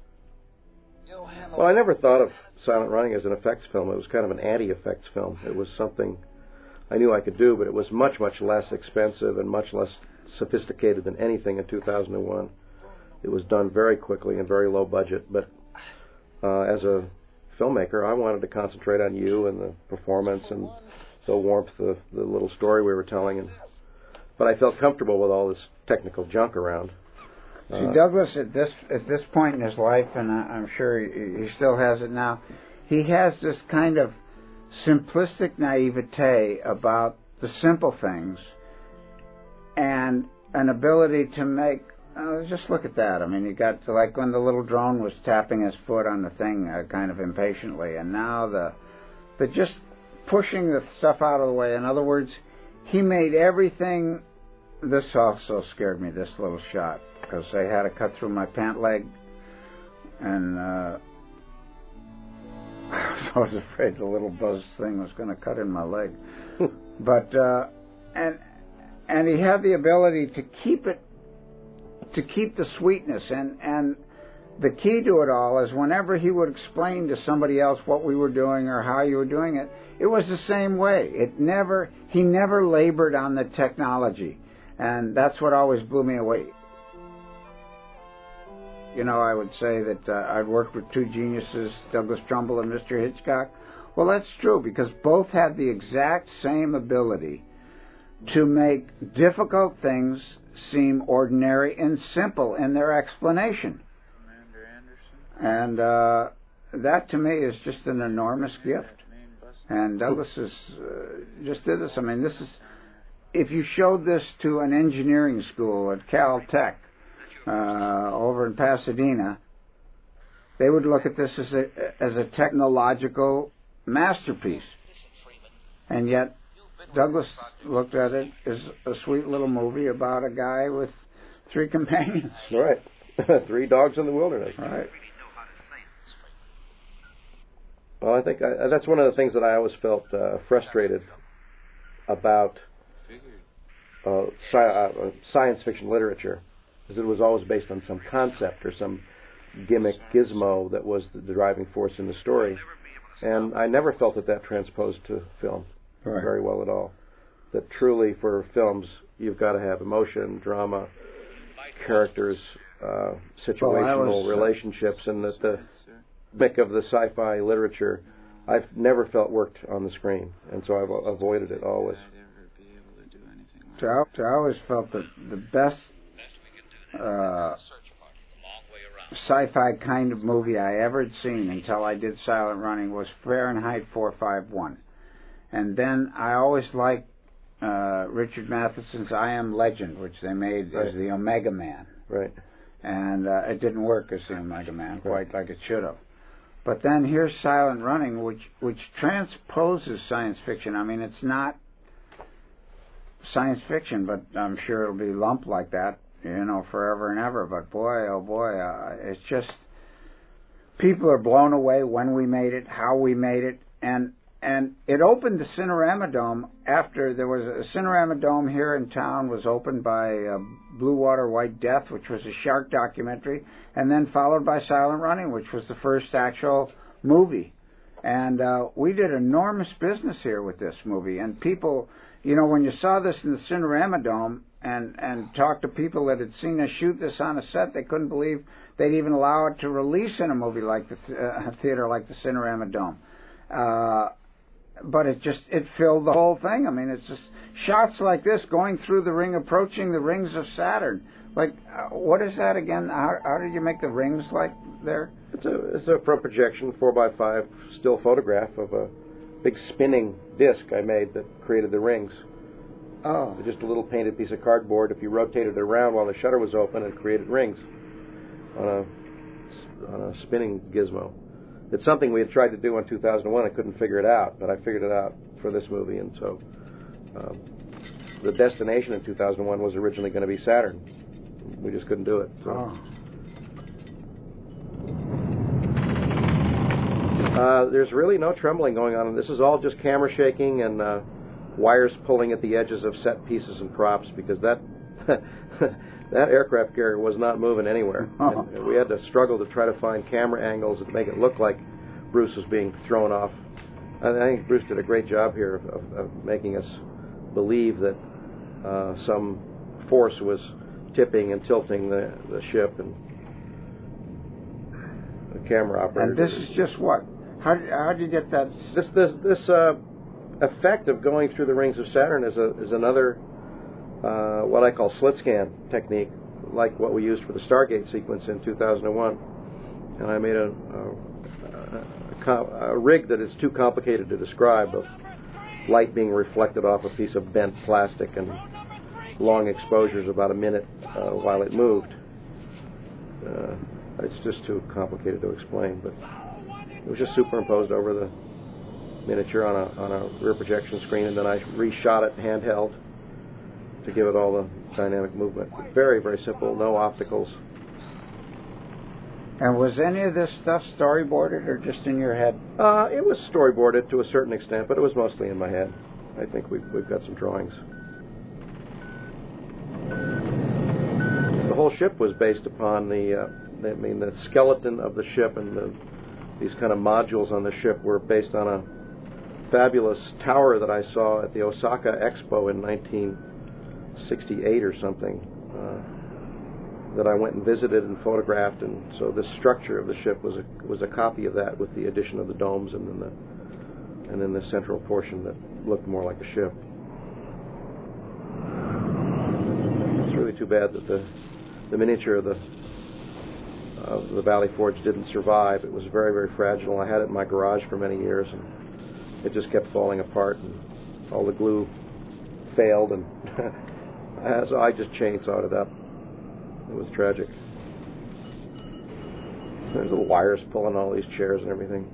Well, I never thought of Silent Running as an effects film. It was kind of an anti-effects film. It was something I knew I could do, but it was much, much less expensive and much less sophisticated than anything in two thousand one. It was done very quickly and very low budget, but Uh, as a filmmaker, I wanted to concentrate on you and the performance and the warmth of the little story we were telling. And, but I felt comfortable with all this technical junk around. Uh, See, Douglas, at this at this point in his life, and I, I'm sure he, he still has it now, he has this kind of simplistic naivete about the simple things and an ability to make. Uh, just look at that. I mean, you got to, like when the little drone was tapping his foot on the thing uh, kind of impatiently, and now the the just pushing the stuff out of the way. In other words, he made everything. This also scared me, this little shot, because I had to cut through my pant leg, and uh, I was afraid the little buzz thing was going to cut in my leg. but uh, and and he had the ability to keep it. to keep the sweetness, and, and the key to it all is whenever he would explain to somebody else what we were doing or how you were doing it, it was the same way. It never, he never labored on the technology, and that's what always blew me away. You know, I would say that uh, I'd worked with two geniuses, Douglas Trumbull and Mister Hitchcock. Well, that's true, because both had the exact same ability to make difficult things seem ordinary and simple in their explanation. Commander Anderson. And uh, that, to me, is just an enormous gift. And Douglas is, uh, just did this. I mean, this is, if you showed this to an engineering school at Caltech uh, over in Pasadena, they would look at this as a, as a technological masterpiece. And yet, Douglas looked at it as a sweet little movie about a guy with three companions. Right. Three dogs in the wilderness. Right. Well, I think I, that's one of the things that I always felt uh, frustrated about uh, sci- uh, science fiction literature, is it was always based on some concept or some gimmick gizmo that was the driving force in the story. And I never felt that that transposed to film. Right. Very well at all. That truly for films you've got to have emotion, drama, characters, uh, situational well, was, relationships, and that the gimmick of the sci-fi literature I've never felt worked on the screen, and so I've avoided it always. So I, so I always felt that the best uh, sci-fi kind of movie I ever had seen until I did Silent Running was Fahrenheit four fifty-one. And then I always liked uh, Richard Matheson's I Am Legend, which they made right. as the Omega Man. Right. And uh, it didn't work as the Omega Man quite right. like it should have. But then here's Silent Running, which which transposes science fiction. I mean, it's not science fiction, but I'm sure it'll be lumped like that, you know, forever and ever. But boy, oh boy, uh, it's just, people are blown away when we made it, how we made it, and and it opened the Cinerama Dome after there was a Cinerama Dome here in town was opened by uh, Blue Water White Death, which was a shark documentary, and then followed by Silent Running, which was the first actual movie. And uh, we did enormous business here with this movie. And people, you know, when you saw this in the Cinerama Dome and, and talked to people that had seen us shoot this on a set, they couldn't believe they'd even allow it to release in a movie like the th- uh, theater like the Cinerama Dome. Uh, but it just, it filled the whole thing. I mean, it's just shots like this going through the ring, approaching the rings of Saturn. Like, uh, what is that again? How, how did you make the rings like there? It's a, it's a front projection, four by five still photograph of a big spinning disc I made that created the rings. Oh. Just a little painted piece of cardboard. If you rotated it around while the shutter was open, it created rings on a, on a spinning gizmo. It's something we had tried to do in two thousand one. I couldn't figure it out, but I figured it out for this movie, and so um, the destination in two thousand one was originally going to be Saturn. We just couldn't do it. So. Oh. Uh, there's really no trembling going on. This is all just camera shaking and uh, wires pulling at the edges of set pieces and props, because that that aircraft carrier was not moving anywhere. Oh. And we had to struggle to try to find camera angles that make it look like Bruce was being thrown off. And I think Bruce did a great job here of, of, of making us believe that uh, some force was tipping and tilting the, the ship, and the camera operator. And this is just what? How how did you get that? This this this uh, effect of going through the rings of Saturn is a is another uh, what I call slit scan technique, like what we used for the Stargate sequence in two thousand one. And I made a a, a a rig that is too complicated to describe, of light being reflected off a piece of bent plastic and long exposures, about a minute uh, while it moved. Uh, it's just too complicated to explain, but it was just superimposed over the miniature on a on a rear projection screen, and then I reshot it handheld to give it all the dynamic movement. Very, very simple, no opticals. And was any of this stuff storyboarded or just in your head? Uh, it was storyboarded to a certain extent, but it was mostly in my head. I think we've, we've got some drawings. The whole ship was based upon the, uh, I mean, the skeleton of the ship, and the, these kind of modules on the ship were based on a fabulous tower that I saw at the Osaka Expo in nineteen sixty-eight or something, uh, that I went and visited and photographed, and so the structure of the ship was a was a copy of that, with the addition of the domes and then the and then the central portion that looked more like a ship. It's really too bad that the the miniature of the of the Valley Forge didn't survive. It was very, very fragile. I had it in my garage for many years, and it just kept falling apart, and all the glue failed, and so I just chainsawed it up. It was tragic. There's little wires pulling all these chairs and everything.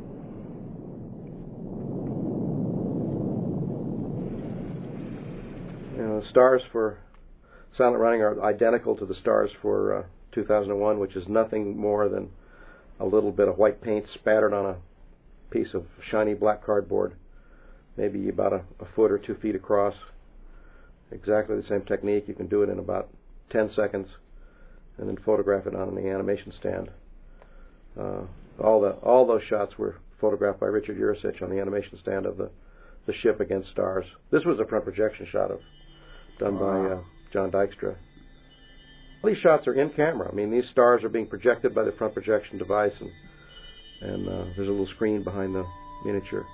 You know, the stars for Silent Running are identical to the stars for uh, two thousand one, which is nothing more than a little bit of white paint spattered on a piece of shiny black cardboard, maybe about a, a foot or two feet across. Exactly the same technique. You can do it in about ten seconds, and then photograph it on the animation stand. Uh, all the all those shots were photographed by Richard Urasich on the animation stand of the, the ship against stars. This was a front projection shot of done by uh, John Dykstra. These shots are in camera. I mean, these stars are being projected by the front projection device, and and uh, there's a little screen behind the miniature.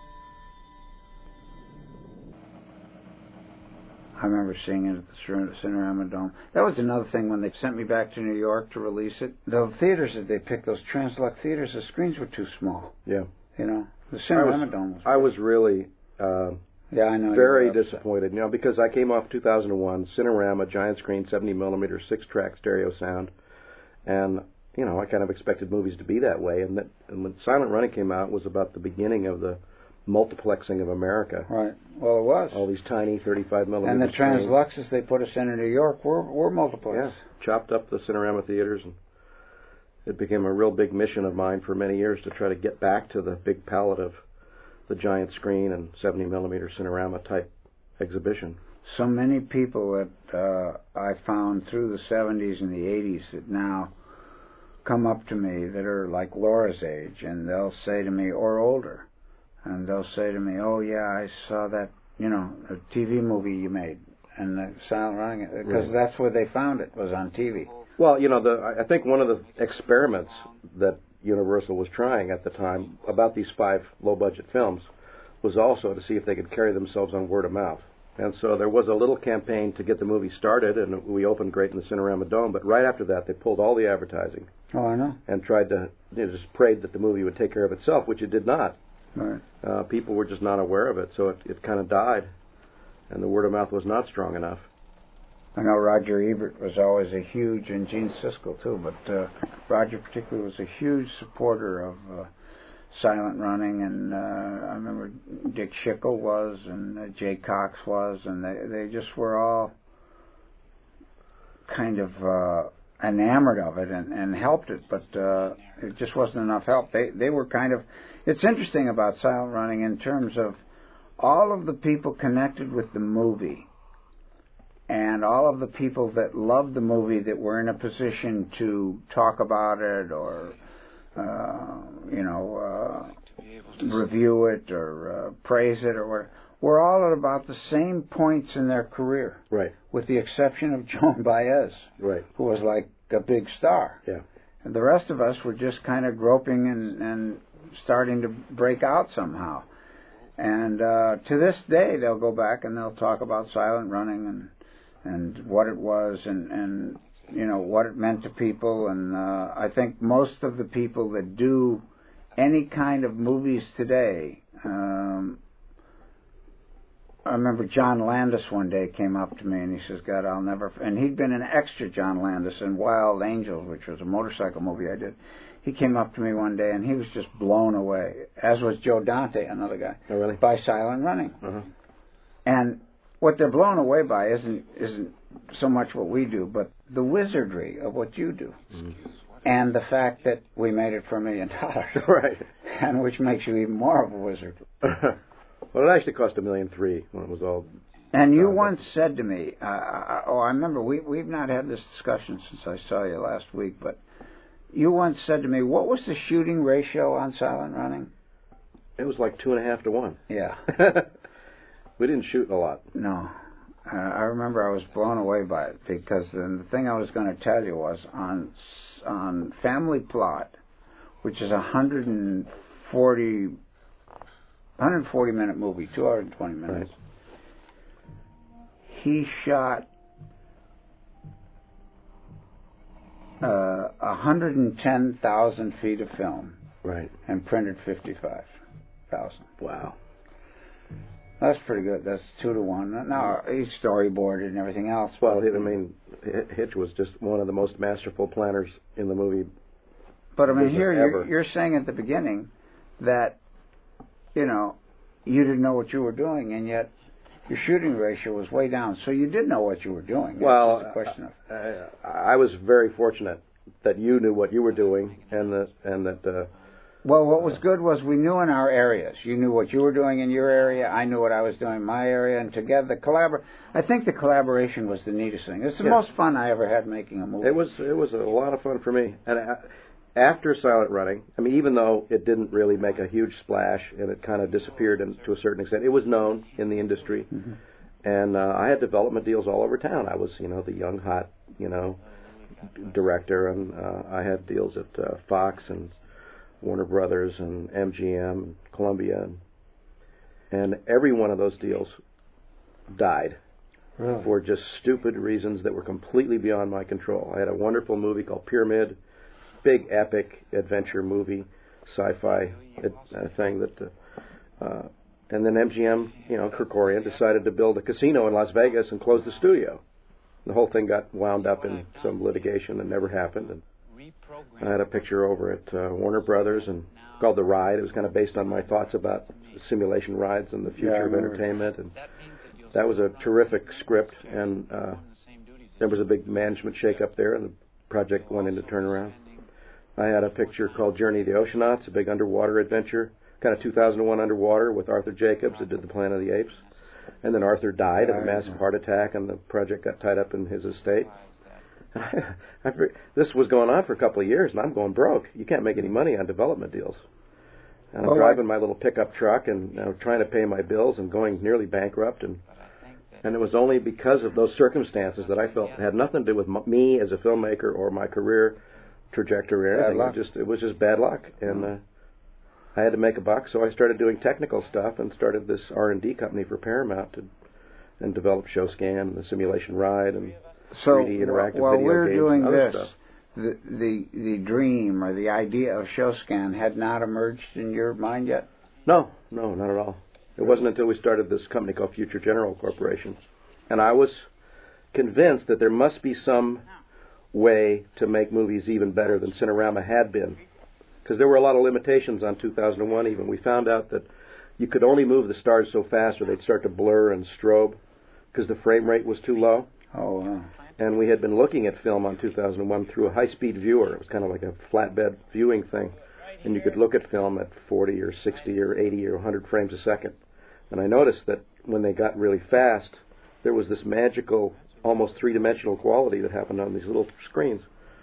I remember seeing it at the Cinerama Dome. That was another thing when they sent me back to New York to release it. The theaters that they picked, those Translux theaters, the screens were too small. Yeah. You know, the Cinerama I was, Dome was... I was really uh, yeah, I know very disappointed, you know, because I came off two thousand one, Cinerama, giant screen, seventy millimeter, six-track stereo sound, and, you know, I kind of expected movies to be that way. And, that, and when Silent Running came out, it was about the beginning of the multiplexing of America. Right. Well, it was. All these tiny thirty-five millimeter And the Transluxes they put us in in New York were, were multiplex. Yeah, chopped up the Cinerama theaters, and it became a real big mission of mine for many years to try to get back to the big palette of the giant screen and seventy millimeter Cinerama type exhibition. So many people that uh, I found through the seventies and the eighties that now come up to me that are like Laura's age, and they'll say to me, or older, and they'll say to me, oh yeah, I saw that, you know, a T V movie you made, and the Silent Running, because right. that's where they found it, was on T V. Well, you know, the, I think one of the experiments that Universal was trying at the time about these five low-budget films was also to see if they could carry themselves on word of mouth. And so there was a little campaign to get the movie started, and we opened great in the Cinerama Dome, but right after that they pulled all the advertising. Oh, I know. And tried to, you know, just prayed that the movie would take care of itself, which it did not. Right. Uh, people were just not aware of it, so it, it kind of died, and the word of mouth was not strong enough. I know Roger Ebert was always a huge, and Gene Siskel too, but uh, Roger particularly was a huge supporter of uh, Silent Running, and uh, I remember Dick Schickel was, and uh, Jay Cox was, and they, they just were all kind of uh, enamored of it and, and helped it, but uh, it just wasn't enough help. They they were kind of, it's interesting about Silent Running in terms of all of the people connected with the movie and all of the people that loved the movie that were in a position to talk about it or, uh, you know, uh, review it or uh, praise it or whatever, were all at about the same points in their career. Right. With the exception of Joan Baez, right. who was like a big star. Yeah. And the rest of us were just kind of groping and, and starting to break out somehow. And uh, to this day, they'll go back and they'll talk about Silent Running and and what it was and, and you know, what it meant to people. And uh, I think most of the people that do any kind of movies today, um, I remember John Landis one day came up to me and he says, God, I'll never... And he'd been an extra, John Landis, in Wild Angels, which was a motorcycle movie I did. He came up to me one day and he was just blown away, as was Joe Dante, another guy, oh, really? by Silent Running. Uh-huh. And what they're blown away by isn't isn't so much what we do, but the wizardry of what you do. Mm-hmm. And the fact that we made it for a million dollars. Right. And which makes you even more of a wizard. Well, it actually cost a million three when it was all... And you once said to me, uh, I, oh, I remember, we, we've not had this discussion since I saw you last week, but you once said to me, what was the shooting ratio on Silent Running? It was like two and a half to one. Yeah. We didn't shoot a lot. No. Uh, I remember I was blown away by it, because the thing I was going to tell you was on on Family Plot, which is a one hundred forty, one hundred forty minute movie, two hours and twenty minutes. Right. He shot uh, one hundred ten thousand feet of film. Right. And printed fifty-five thousand. Wow. That's pretty good. That's two to one. Now, he storyboarded and everything else. Well, I mean, Hitch was just one of the most masterful planners in the movie. But, I mean, here you're, you're saying at the beginning that, you know, you didn't know what you were doing, and yet your shooting ratio was way down. So you did know what you were doing. Well, a question of. Uh, I was very fortunate that you knew what you were doing, and that, and that uh, Well, what was good was we knew in our areas. You knew what you were doing in your area. I knew what I was doing in my area. And together, the collabor- I think the collaboration was the neatest thing. It's the yeah. most fun I ever had making a movie. It was it was a lot of fun for me. And uh, after Silent Running, I mean, even though it didn't really make a huge splash and it kind of disappeared in, to a certain extent, it was known in the industry. Mm-hmm. And uh, I had development deals all over town. I was, you know, the young, hot, you know, director. And uh, I had deals at uh, Fox and Warner Brothers and M G M and Columbia, and, and every one of those deals died really? for just stupid reasons that were completely beyond my control. I had a wonderful movie called Pyramid, big epic adventure movie, sci-fi uh, thing that, uh, uh, and then M G M, you know, Kerkorian decided to build a casino in Las Vegas and close the studio. The whole thing got wound up in some litigation that never happened. And I had a picture over at uh, Warner Brothers and called The Ride. It was kind of based on my thoughts about simulation rides and the future Yeah, I of remember. entertainment. And that was a terrific script, and uh, there was a big management shake-up there, and the project went into turnaround. I had a picture called Journey of the Oceanauts, a big underwater adventure, kind of two thousand one underwater with Arthur Jacobs, that did the Planet of the Apes. And then Arthur died of a massive heart attack, and the project got tied up in his estate. I, I, this was going on for a couple of years, and I'm going broke. You can't make any money on development deals. And I'm Oh, driving I- my little pickup truck and you know, trying to pay my bills and going nearly bankrupt. And and it was only because of those circumstances that I felt had nothing to do with m- me as a filmmaker or my career trajectory or Bad anything. luck. It just it was just bad luck, and uh, I had to make a buck. So I started doing technical stuff and started this R and D company for Paramount to and developed ShowScan and the simulation ride and So three D interactive while video we're games doing and other this, stuff. the, the the dream or the idea of ShowScan had not emerged in your mind yet? No, no, not at all. It wasn't until we started this company called Future General Corporation. And I was convinced that there must be some way to make movies even better than Cinerama had been. Because there were a lot of limitations on two thousand one even. We found out that you could only move the stars so fast or they'd start to blur and strobe because the frame rate was too low. Oh, wow. And we had been looking at film on two thousand one through a high-speed viewer. It was kind of like a flatbed viewing thing. And you could look at film at forty or sixty or eighty or one hundred frames a second. And I noticed that when they got really fast, there was this magical, almost three-dimensional quality that happened on these little screens.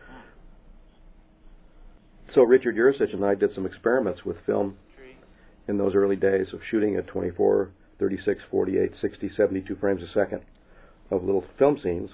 So Richard Yursich and I did some experiments with film in those early days of shooting at twenty-four, thirty-six, forty-eight, sixty, seventy-two frames a second of little film scenes.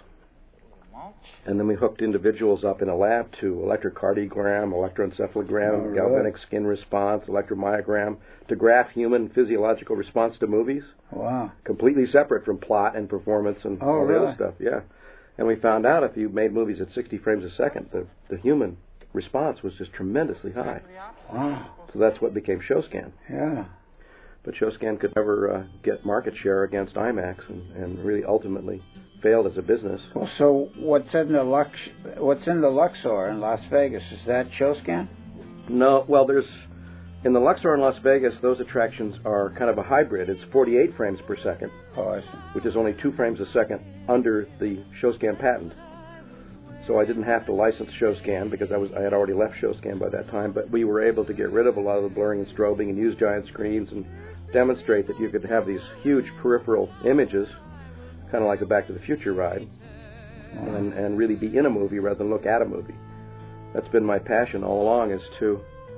And then we hooked individuals up in a lab to electrocardiogram, electroencephalogram, Oh, really? galvanic skin response, electromyogram, to graph human physiological response to movies, Wow. completely separate from plot and performance and Oh, all the really? other stuff. Yeah. And we found out if you made movies at sixty frames a second, the, the human response was just tremendously high. Wow. So that's what became ShowScan. Yeah. But ShowScan could never uh, get market share against IMAX, and, and really ultimately failed as a business. Well, so what's in the Lux, what's in the Luxor in Las Vegas? Is that ShowScan? No, well, there's in the Luxor in Las Vegas, those attractions are kind of a hybrid. It's forty-eight frames per second, Oh, I see. which is only two frames a second under the ShowScan patent. So I didn't have to license ShowScan because I was I had already left ShowScan by that time. But we were able to get rid of a lot of the blurring and strobing and use giant screens and demonstrate that you could have these huge peripheral images, kind of like a Back to the Future ride, and, and really be in a movie rather than look at a movie. That's been my passion all along, is to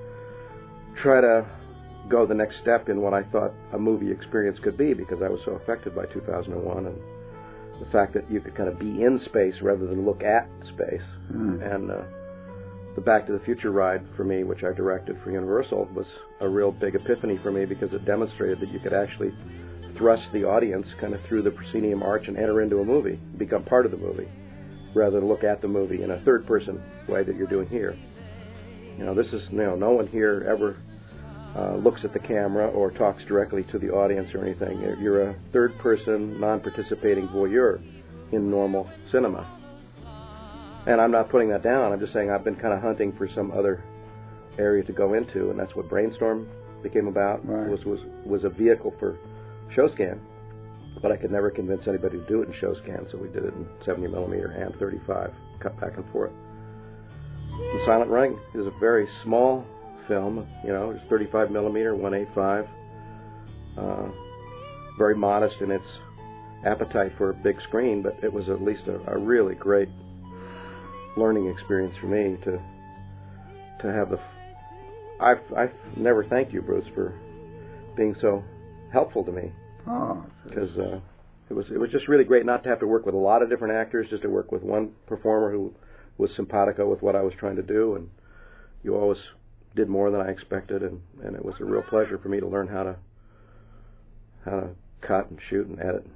try to go the next step in what I thought a movie experience could be, because I was so affected by two thousand one and the fact that you could kind of be in space rather than look at space. Mm. And uh, the Back to the Future ride for me, which I directed for Universal, was a real big epiphany for me, because it demonstrated that you could actually thrust the audience kind of through the proscenium arch and enter into a movie, become part of the movie, rather than look at the movie in a third-person way that you're doing here. You know, this is, you know, no one here ever uh, looks at the camera or talks directly to the audience or anything. You're- You're a third-person, non-participating voyeur in normal cinema. And I'm not putting that down. I'm just saying I've been kind of hunting for some other area to go into, and that's what Brainstorm became about. Right. Was was was a vehicle for ShowScan, but I could never convince anybody to do it in ShowScan, so we did it in seventy millimeter and thirty-five, cut back and forth. The Silent Ring is a very small film. You know, it's thirty-five millimeter, one eighty-five. Uh, very modest in its appetite for a big screen, but it was at least a, a really great learning experience for me to to have the. F- I've I've never thanked you, Bruce, for being so helpful to me, Oh. because uh, it was it was just really great not to have to work with a lot of different actors, just to work with one performer who was simpatico with what I was trying to do, and you always did more than I expected, and, and it was a real pleasure for me to learn how to how to cut and shoot and edit.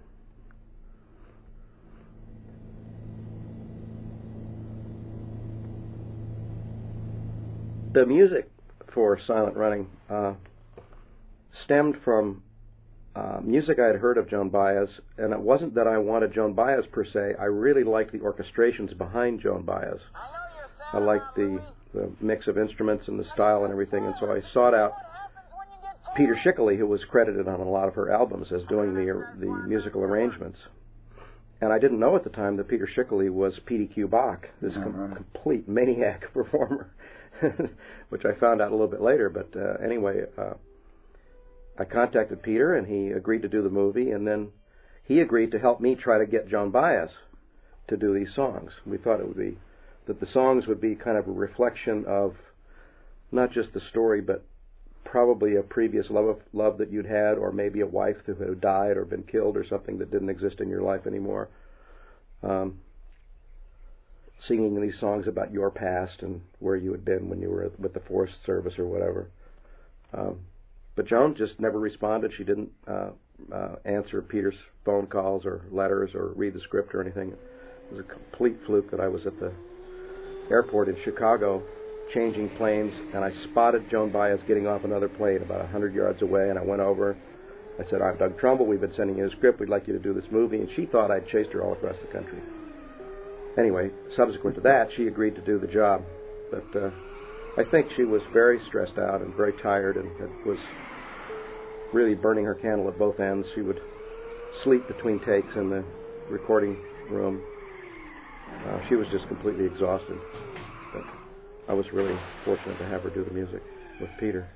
The music for Silent Running uh, stemmed from uh, music I had heard of Joan Baez, and it wasn't that I wanted Joan Baez per se. I really liked the orchestrations behind Joan Baez. I liked the the mix of instruments and the style and everything. And so I sought out Peter Schickele, who was credited on a lot of her albums as doing the the musical arrangements. And I didn't know at the time that Peter Schickele was P D Q Bach, this Oh, com- right. complete maniac performer, which I found out a little bit later. But uh, anyway, uh, I contacted Peter, and he agreed to do the movie, and then he agreed to help me try to get Joan Baez to do these songs. We thought it would be, that the songs would be kind of a reflection of not just the story, but probably a previous love of, love that you'd had, or maybe a wife who had died or been killed or something that didn't exist in your life anymore. Um, singing these songs about your past and where you had been when you were with the Forest Service or whatever. Um, but Joan just never responded. She didn't uh, uh, answer Peter's phone calls or letters or read the script or anything. It was a complete fluke that I was at the airport in Chicago changing planes, and I spotted Joan Baez getting off another plane about one hundred yards away, and I went over. I said, "I'm Doug Trumbull. We've been sending you a script. We'd like you to do this movie." And she thought I'd chased her all across the country. Anyway, subsequent to that, she agreed to do the job. But uh, I think she was very stressed out and very tired, and it was really burning her candle at both ends. She would sleep between takes in the recording room. Uh, she was just completely exhausted. But I was really fortunate to have her do the music with Peter.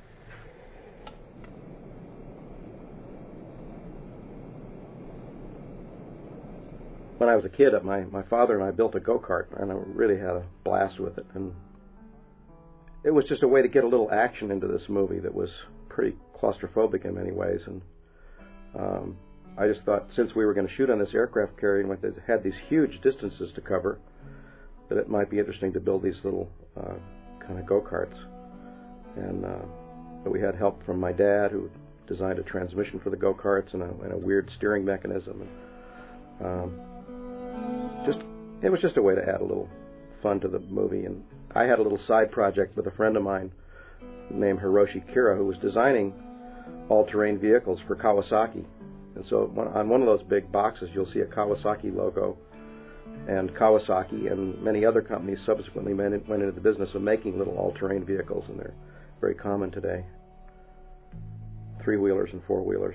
When I was a kid, my, my father and I built a go-kart, and I really had a blast with it. And it was just a way to get a little action into this movie that was pretty claustrophobic in many ways. And um, I just thought, since we were going to shoot on this aircraft carrier and it had these huge distances to cover, that it might be interesting to build these little uh, kind of go-karts. And uh, but we had help from my dad, who designed a transmission for the go-karts and a, and a weird steering mechanism. And, um, just it was just a way to add a little fun to the movie. And I had a little side project with a friend of mine named Hiroshi Kira, who was designing all-terrain vehicles for Kawasaki. And so on one of those big boxes, you'll see a Kawasaki logo. And Kawasaki and many other companies subsequently went into the business of making little all-terrain vehicles, and they're very common today. Three-wheelers and four-wheelers.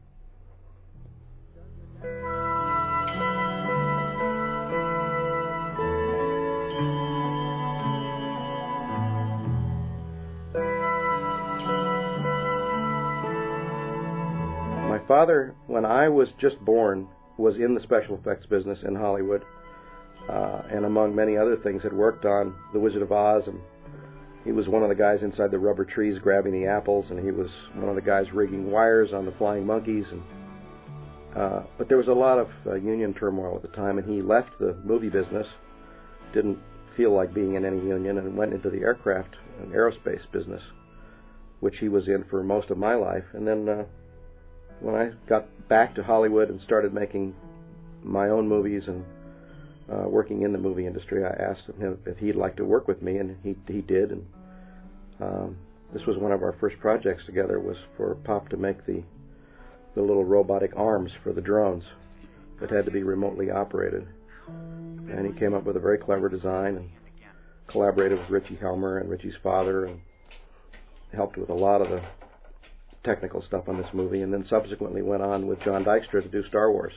My father, when I was just born, was in the special effects business in Hollywood, uh, and among many other things had worked on The Wizard of Oz, and he was one of the guys inside the rubber trees grabbing the apples, and he was one of the guys rigging wires on the Flying Monkeys. And uh, but there was a lot of uh, union turmoil at the time, and he left the movie business, didn't feel like being in any union, and went into the aircraft and aerospace business, which he was in for most of my life. And then uh, when I got back to Hollywood and started making my own movies and uh, working in the movie industry, I asked him if he'd like to work with me, and he he did. And um, this was one of our first projects together, was for Pop to make the the little robotic arms for the drones that had to be remotely operated. And he came up with a very clever design and collaborated with Richie Helmer and Richie's father, and helped with a lot of the technical stuff on this movie, and then subsequently went on with John Dykstra to do Star Wars.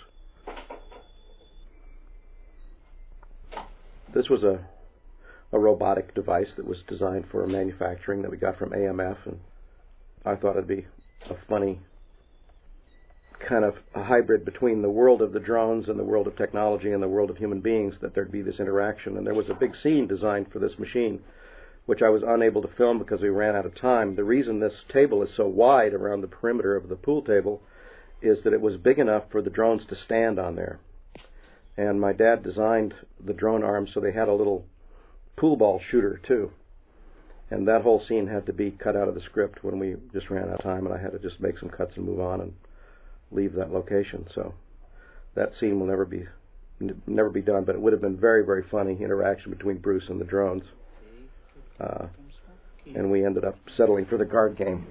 This was a a robotic device that was designed for manufacturing that we got from A M F, and I thought it'd be a funny kind of a hybrid between the world of the drones and the world of technology and the world of human beings, that there'd be this interaction. And there was a big scene designed for this machine, which I was unable to film because we ran out of time. The reason this table is so wide around the perimeter of the pool table is that it was big enough for the drones to stand on there. And my dad designed the drone arms so they had a little pool ball shooter too. And that whole scene had to be cut out of the script when we just ran out of time, and I had to just make some cuts and move on and leave that location. So that scene will never be never be done, but it would have been very, very funny interaction between Bruce and the drones. Uh, and we ended up settling for the card game.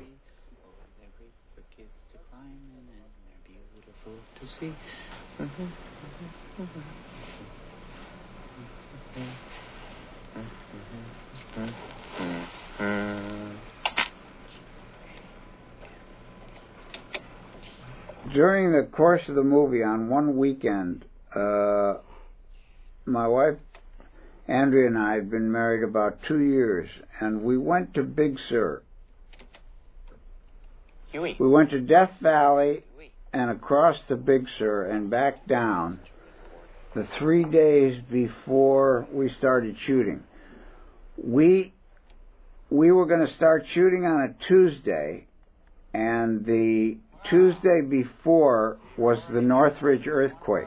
During the course of the movie, on one weekend, uh, my wife, Andrea, and I had been married about two years, and we went to Big Sur. Huey. We went to Death Valley and across the Big Sur and back down the three days before we started shooting. We we were going to start shooting on a Tuesday, and the Tuesday before was the Northridge earthquake.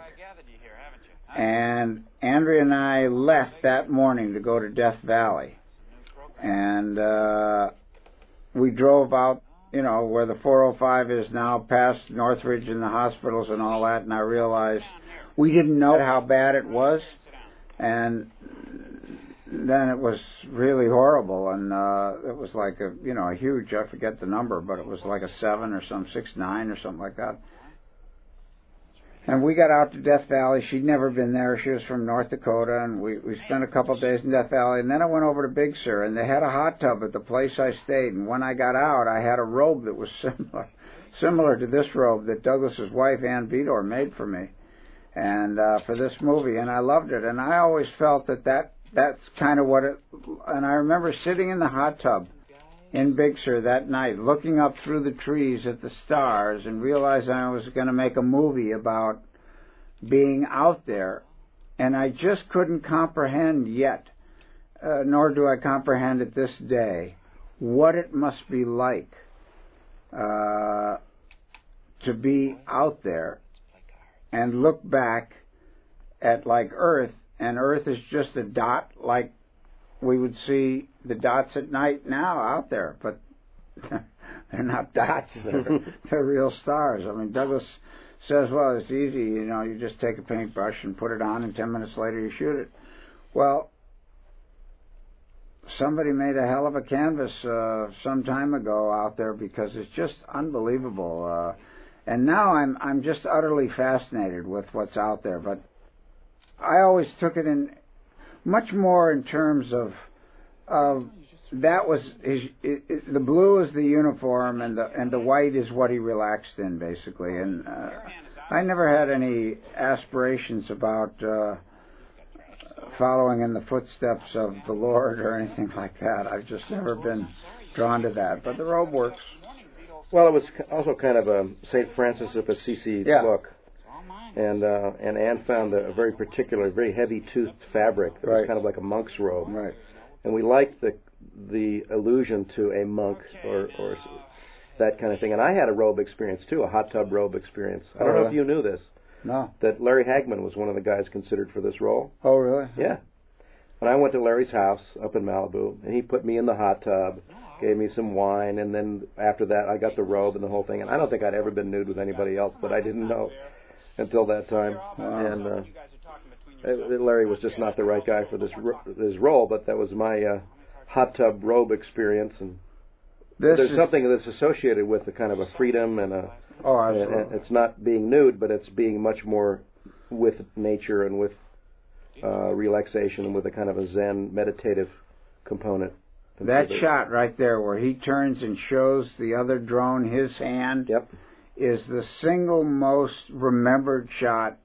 And Andrea and I left that morning to go to Death Valley. And uh, we drove out, you know, where the four oh five is now, past Northridge and the hospitals and all that, and I realized we didn't know how bad it was. And then it was really horrible, and uh, it was like a, you know, a huge, I forget the number, but it was like a seven or some six, nine or something like that. And we got out to Death Valley. She'd never been there. She was from North Dakota, and we, we spent a couple of days in Death Valley. And then I went over to Big Sur, and they had a hot tub at the place I stayed. And when I got out, I had a robe that was similar similar to this robe that Douglas's wife, Ann Vidor, made for me, and uh, for this movie. And I loved it. And I always felt that, that that's kind of what it... And I remember sitting in the hot tub in Big Sur that night, looking up through the trees at the stars and realizing I was going to make a movie about being out there. And I just couldn't comprehend yet, uh, nor do I comprehend it this day, what it must be like uh, to be out there and look back at, like, Earth, and Earth is just a dot like we would see the dots at night now out there, but they're not dots. They're, they're real stars. I mean, Douglas says, well, it's easy, you know, you just take a paintbrush and put it on, and ten minutes later you shoot it. Well, somebody made a hell of a canvas uh, some time ago out there, because it's just unbelievable. Uh, and now I'm I'm just utterly fascinated with what's out there. But I always took it in much more in terms of of that was his, it, it, the blue is the uniform, and the and the white is what he relaxed in, basically. And uh, I never had any aspirations about uh, following in the footsteps of the Lord or anything like that. I've just never been drawn to that. But the robe works. Well, it was also kind of a Saint Francis of Assisi yeah. look. And uh, and Anne found a, a very particular, very heavy-toothed fabric that right. was kind of like a monk's robe. Right. And we liked the the allusion to a monk or, or that kind of thing. And I had a robe experience, too, a hot tub robe experience. I don't oh, know really? if you knew this. No. That Larry Hagman was one of the guys considered for this role. Oh, really? Yeah. And I went to Larry's house up in Malibu, and he put me in the hot tub, gave me some wine, and then after that I got the robe and the whole thing. And I don't think I'd ever been nude with anybody else, but I didn't know until that time. Wow. And uh, Larry was just not the right guy for this this role, but that was my uh, hot tub robe experience. And this there's is, something that's associated with a kind of a freedom and a. Oh, absolutely. And it's not being nude, but it's being much more with nature and with uh, relaxation and with a kind of a Zen meditative component. That shot right there where he turns and shows the other drone his hand yep. is the single most remembered shot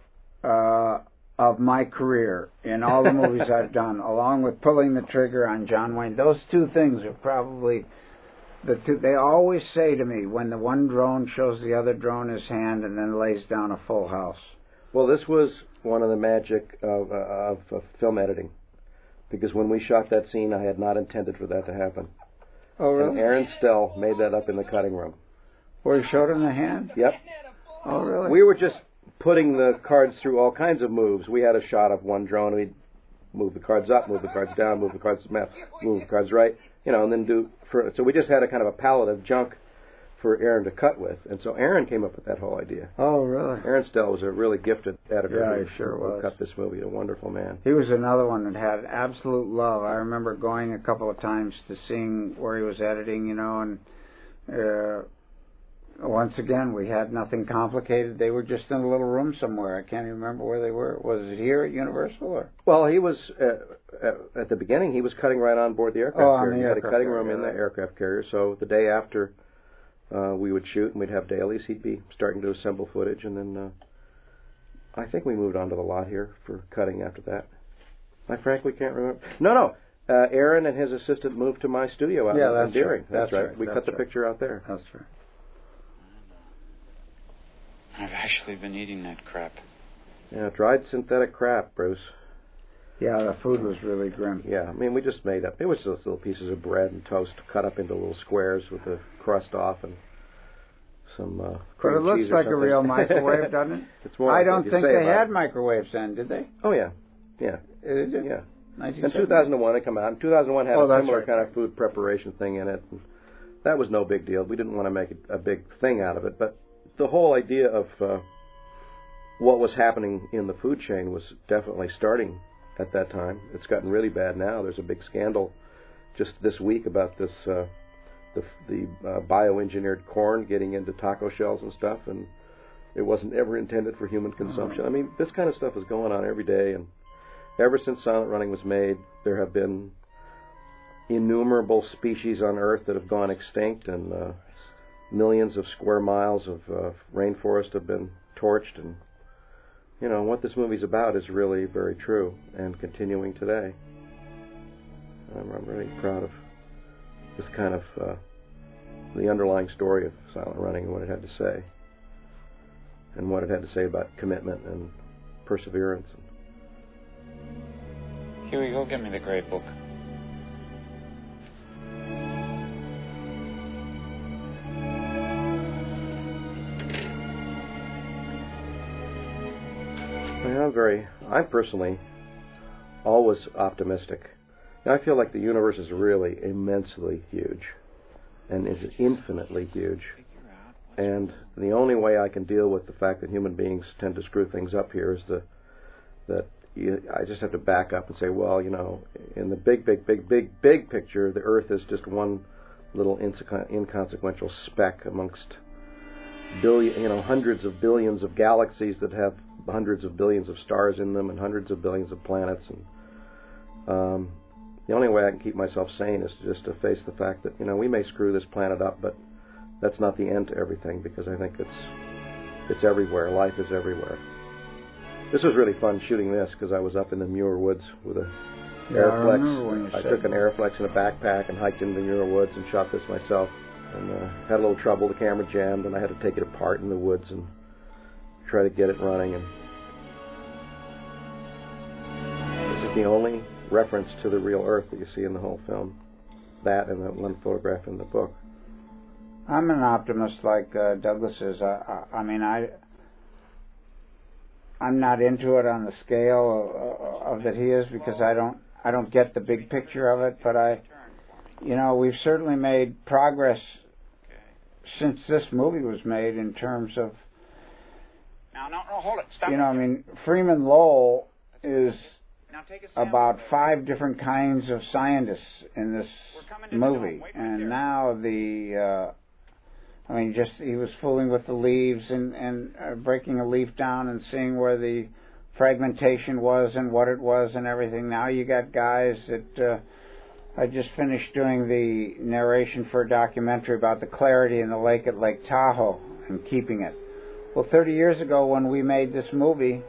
uh, of my career in all the movies I've done, along with pulling the trigger on John Wayne. Those two things are probably the two. They always say to me when the one drone shows the other drone his hand and then lays down a full house. Well, this was one of the magic of, uh, of, of film editing, because when we shot that scene, I had not intended for that to happen. Oh, really? And Aaron Stell made that up in the cutting room. Where he showed him the hand? Yep. Oh, really? We were just putting the cards through all kinds of moves. We had a shot of one drone. We'd move the cards up, move the cards down, move the cards left, move the cards right, you know, and then do... For, so we just had a kind of a palette of junk for Aaron to cut with. And so Aaron came up with that whole idea. Oh, really? Aaron Stell was a really gifted editor. Yeah, who, he sure who was. cut this movie. A wonderful man. He was another one that had absolute love. I remember going a couple of times to seeing where he was editing, you know, and uh, once again, we had nothing complicated. They were just in a little room somewhere. I can't even remember where they were. Was it here at Universal? Or? Well, he was, uh, at the beginning, he was cutting right on board the aircraft oh, carrier. On the he had a aircraft cutting carrier, room in the right. aircraft carrier, so the day after uh, we would shoot and we'd have dailies, he'd be starting to assemble footage, and then uh, I think we moved on to the lot here for cutting after that. I frankly can't remember. No, no. Uh, Aaron and his assistant moved to my studio out yeah, in that's Deering. Right. That's, that's right. right. We that's cut the right. picture out there. That's right. I've actually been eating that crap. Yeah, dried synthetic crap, Bruce. Yeah, the food was really grim. Yeah, I mean, we just made up. It was just little pieces of bread and toast cut up into little squares with the crust off and some uh, But it looks like a real microwave, doesn't it? It's more I like don't what think you say they about had it. microwaves then, did they? Oh, yeah. Yeah. Is it? Yeah. nineteen In seventy? two thousand one, it came out. In two thousand one, had Oh, a that's similar right. kind of food preparation thing in it. And that was no big deal. We didn't want to make a, a big thing out of it. But the whole idea of uh, what was happening in the food chain was definitely starting at that time. It's gotten really bad now. There's a big scandal just this week about this uh, the, the uh, bioengineered corn getting into taco shells and stuff, and it wasn't ever intended for human consumption. I mean, this kind of stuff is going on every day, and ever since Silent Running was made, there have been innumerable species on Earth that have gone extinct, and uh, millions of square miles of uh, rainforest have been torched, and you know, what this movie's about is really very true and continuing today. I'm, I'm really proud of this kind of, uh, the underlying story of Silent Running and what it had to say. And what it had to say about commitment and perseverance. Huey, go get me the great book. I'm very, I'm personally always optimistic. Now, I feel like the universe is really immensely huge and is infinitely huge. And the only way I can deal with the fact that human beings tend to screw things up here is the, that you, I just have to back up and say, well, you know, in the big, big, big, big, big picture, the Earth is just one little inconse- inconsequential speck amongst billion, you know, hundreds of billions of galaxies that have hundreds of billions of stars in them and hundreds of billions of planets. And um, the only way I can keep myself sane is just to face the fact that, you know, we may screw this planet up, but that's not the end to everything, because I think it's it's everywhere. Life is everywhere. This was really fun shooting this because I was up in the Muir Woods with a Yeah, I remember when you Airflex. I, said took an that. Airflex in a backpack and hiked into the Muir Woods and shot this myself. And uh, had a little trouble. The camera jammed, and I had to take it apart in the woods and try to get it running. And this is the only reference to the real Earth that you see in the whole film. That and that one photograph in the book. I'm an optimist like uh, Douglas is. I, I, I mean, I, I'm not into it on the scale of, of that he is, because I don't, I don't get the big picture of it. But I, you know, we've certainly made progress since this movie was made in terms of, Now, no, no, hold it. Stop. you know, I mean, Freeman Lowell is Now take a sample. about five different kinds of scientists in this We're coming to the movie, dome. Wait right and there. now the, uh, I mean, just he was fooling with the leaves and and uh, breaking a leaf down and seeing where the fragmentation was and what it was and everything. Now you got guys that uh, I just finished doing the narration for a documentary about the clarity in the lake at Lake Tahoe and keeping it. Well, thirty years ago when we made this movie,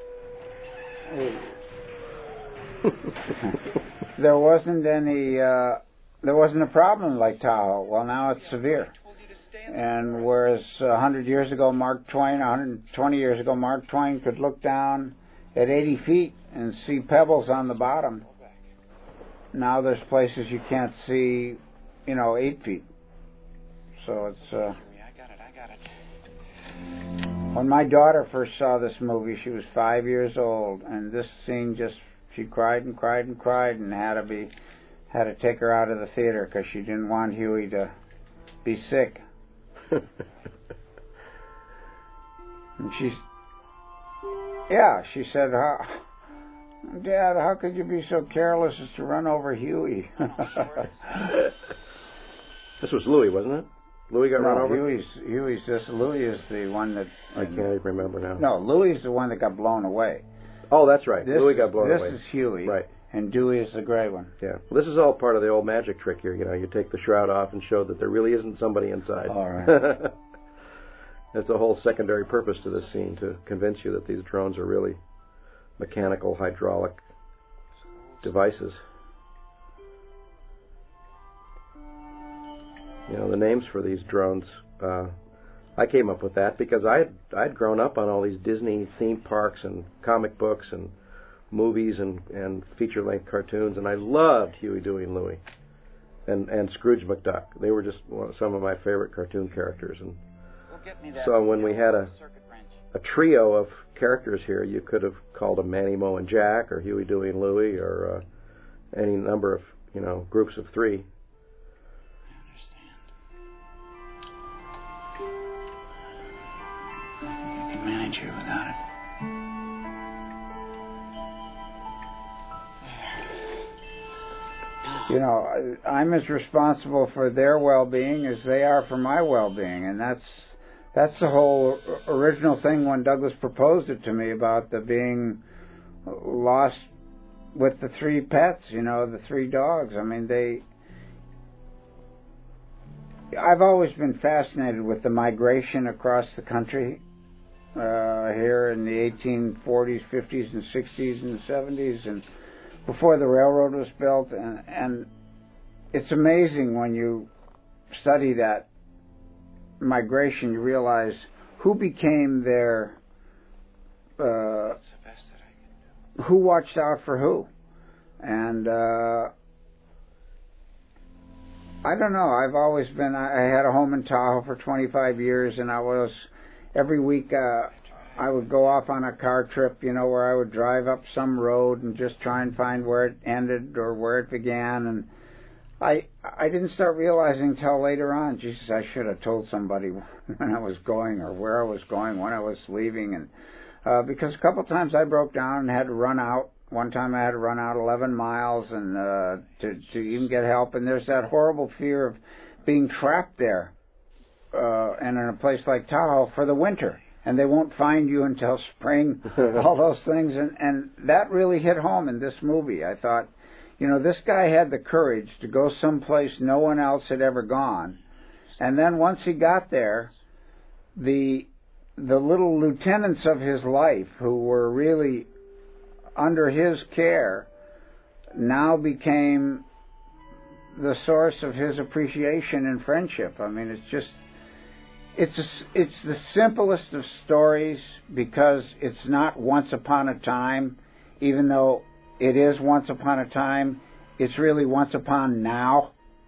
there wasn't any, uh, there wasn't a problem in Lake Tahoe. Well, now it's severe. And whereas a hundred years ago, Mark Twain, a hundred twenty years ago, Mark Twain could look down at eighty feet and see pebbles on the bottom. Now there's places you can't see, you know, eight feet. So it's. Uh, I got it. I got it. when my daughter first saw this movie, she was five years old, and this scene just she cried and cried and cried, and had to be had to take her out of the theater because she didn't want Huey to be sick. And she's, yeah, she said, how, Dad, how could you be so careless as to run over Huey? This was Louis, wasn't it? Louis got no, run over? Huey's, Huey's just, Louis is the one that... I can't even remember now. No, Louis is the one that got blown away. Oh, that's right. This Louis is, got blown this away. This is Huey. Right. And Dewey is the gray one. Yeah. Well, this is all part of the old magic trick here. You know, you take the shroud off and show that there really isn't somebody inside. All right. That's a whole secondary purpose to this scene, to convince you that these drones are really mechanical, hydraulic devices. You know, the names for these drones, uh, I came up with that because I'd, I'd grown up on all these Disney theme parks and comic books and movies and, and feature-length cartoons, and I loved Huey, Dewey, and Louie, and, and Scrooge McDuck. They were just some of my favorite cartoon characters. And so when we had a, a trio of characters here, you could have called them Manny, Mo, and Jack, or Huey, Dewey, and Louie, or uh, any number of, you know, groups of three. Manage here without it. You know, I'm as responsible for their well-being as they are for my well-being, and that's that's the whole original thing when Douglas proposed it to me about the being lost with the three pets, you know, the three dogs. I mean, they... I've always been fascinated with the migration across the country. Uh, here in the eighteen forties, fifties, and sixties, and seventies, and before the railroad was built, and, and it's amazing when you study that migration, you realize who became their, uh, who watched out for who, and uh, I don't know. I've always been. I had a home in Tahoe for twenty-five years, and I was. Every week uh, I would go off on a car trip, you know, where I would drive up some road and just try and find where it ended or where it began. And I I didn't start realizing until later on, Jesus, I should have told somebody when I was going or where I was going, when I was leaving. And uh, because a couple of times I broke down and had to run out. One time I had to run out eleven miles and uh, to, to even get help. And there's that horrible fear of being trapped there. Uh, and in a place like Tahoe for the winter, and they won't find you until spring, all those things, and, and that really hit home in this movie. I thought, you know, this guy had the courage to go someplace no one else had ever gone, and then once he got there, the the little lieutenants of his life who were really under his care now became the source of his appreciation and friendship. I mean, it's just... It's a, it's the simplest of stories because it's not once upon a time, even though it is once upon a time, it's really once upon now.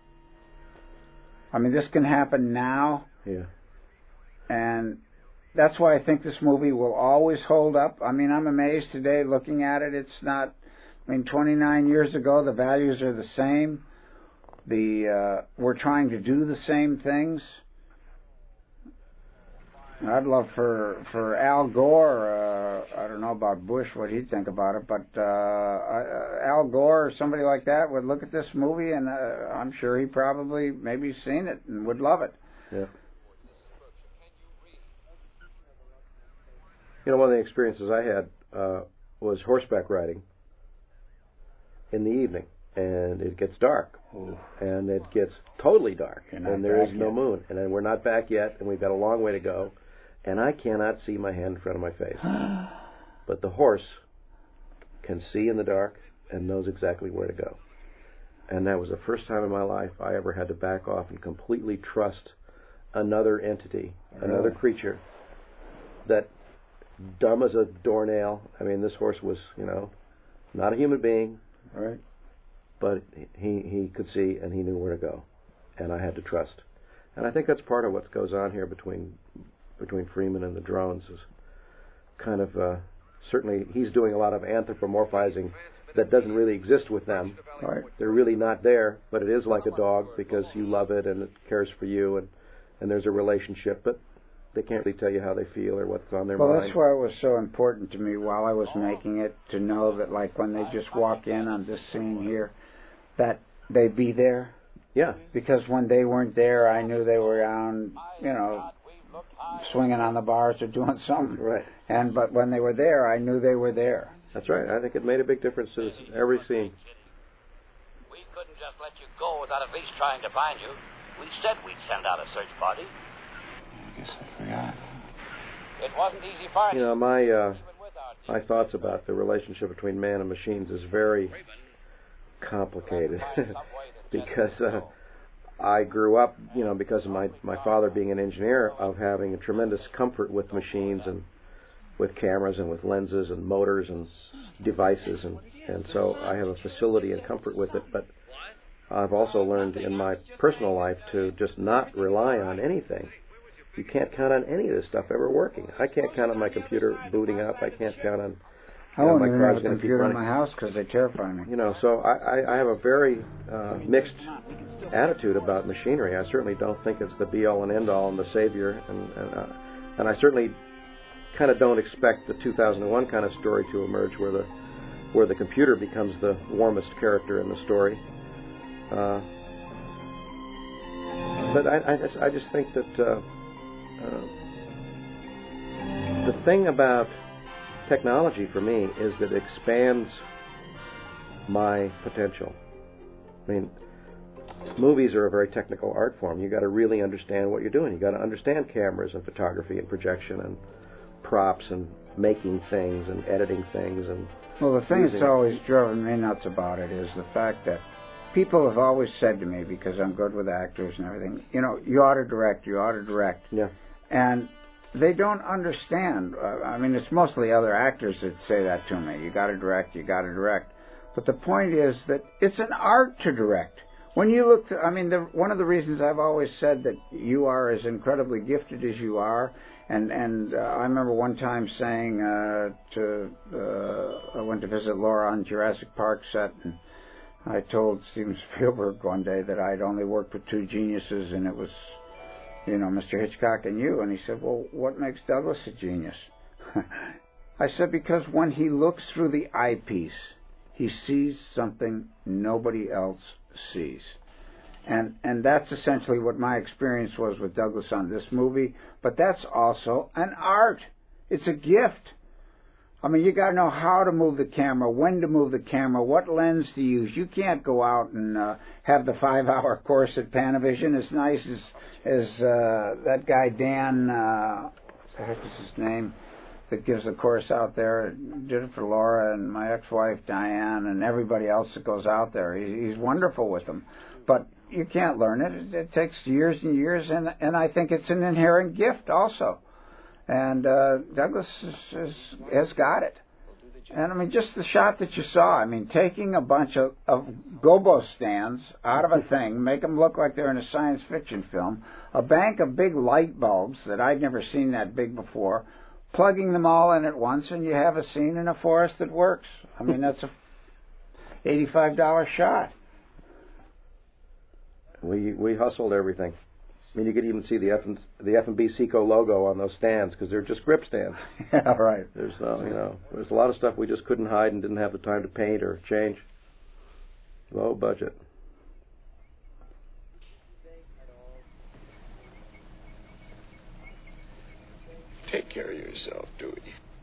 I mean, this can happen now. Yeah. And that's why I think this movie will always hold up. I mean, I'm amazed today looking at it. It's not, I mean, twenty-nine years ago, the values are the same. The uh, we're trying to do the same things. I'd love for for Al Gore, uh, I don't know about Bush, what he'd think about it, but uh, uh, Al Gore or somebody like that would look at this movie, and uh, I'm sure he probably maybe seen it and would love it. Yeah. You know, one of the experiences I had uh, was horseback riding in the evening, and it gets dark, Ooh. and it gets totally dark, and there is no yet. moon, and then we're not back yet, and we've got a long way to go. And I cannot see my hand in front of my face. But the horse can see in the dark and knows exactly where to go. And that was the first time in my life I ever had to back off and completely trust another entity, really? another creature, that dumb as a doornail. I mean, this horse was, you know, not a human being. Right. But he, he could see and he knew where to go. And I had to trust. And I think that's part of what goes on here between... between Freeman and the drones is kind of, uh, certainly he's doing a lot of anthropomorphizing that doesn't really exist with them. Right. They're really not there, but it is like a dog because you love it and it cares for you, and, and there's a relationship, but they can't really tell you how they feel or what's on their well, mind. Well, that's why it was so important to me while I was making it to know that, like, when they just walk in on this scene here, that they be there. Yeah. Because when they weren't there, I knew they were on, you know, swinging on the bars or doing something. Right. And but when they were there, I knew they were there. That's right. I think it made a big difference to every scene. We couldn't just let you go without at least trying to find you. We said we'd send out a search party. I guess I forgot. It wasn't easy finding You know, my uh, my thoughts about the relationship between man and machines is very complicated because uh, I grew up, you know, because of my, my father being an engineer, of having a tremendous comfort with machines and with cameras and with lenses and motors and devices, and, and so I have a facility and comfort with it, but I've also learned in my personal life to just not rely on anything. You can't count on any of this stuff ever working. I can't count on my computer booting up. I can't count on I you know, won't my even car's have a going to keep computer in running. my house because they terrify me. You know, so I, I, I have a very uh, mixed attitude about machinery. I certainly don't think it's the be-all and end-all and the savior, and and, uh, and I certainly kind of don't expect the two thousand one kind of story to emerge where the where the computer becomes the warmest character in the story. Uh, but I, I, just, I just think that uh, uh, the thing about technology for me is that it expands my potential. I mean, movies are a very technical art form. You got to really understand what you're doing. You got to understand cameras and photography and projection and props and making things and editing things. And well, the thing that's always driven me nuts about it is the fact that people have always said to me, because I'm good with actors and everything, you know, you ought to direct, you ought to direct. Yeah. And they don't understand. Uh, I mean, it's mostly other actors that say that to me. You got to direct, you got to direct. But the point is that it's an art to direct. When you look to, I mean, the, one of the reasons I've always said that you are as incredibly gifted as you are, and, and uh, I remember one time saying uh, to, uh, I went to visit Laura on Jurassic Park set, and I told Steven Spielberg one day that I'd only worked with two geniuses, and it was, you know, Mister Hitchcock and you. And he said, well, what makes Douglas a genius? I said, because when he looks through the eyepiece, he sees something nobody else sees. And and that's essentially what my experience was with Douglas on this movie. But that's also an art. It's a gift. I mean, you got to know how to move the camera, when to move the camera, what lens to use. You can't go out and uh, have the five-hour course at Panavision. As nice as as uh, that guy Dan, uh, what the heck is his name, that gives the course out there, did it for Laura and my ex-wife Diane and everybody else that goes out there. He, he's wonderful with them, but you can't learn it. It, it takes years and years, and and I think it's an inherent gift also. And uh, Douglas is, is, has got it. And, I mean, just the shot that you saw, I mean, taking a bunch of, of gobo stands out of a thing, make them look like they're in a science fiction film, a bank of big light bulbs that I'd never seen that big before, plugging them all in at once, and you have a scene in a forest that works. I mean, that's a eighty-five dollar shot. We we hustled everything. I mean, you could even see the F and, the F and B Seco logo on those stands because they're just grip stands. Yeah, right. There's uh, you know, there's a lot of stuff we just couldn't hide and didn't have the time to paint or change. Low budget. Take care of yourself, Dewey.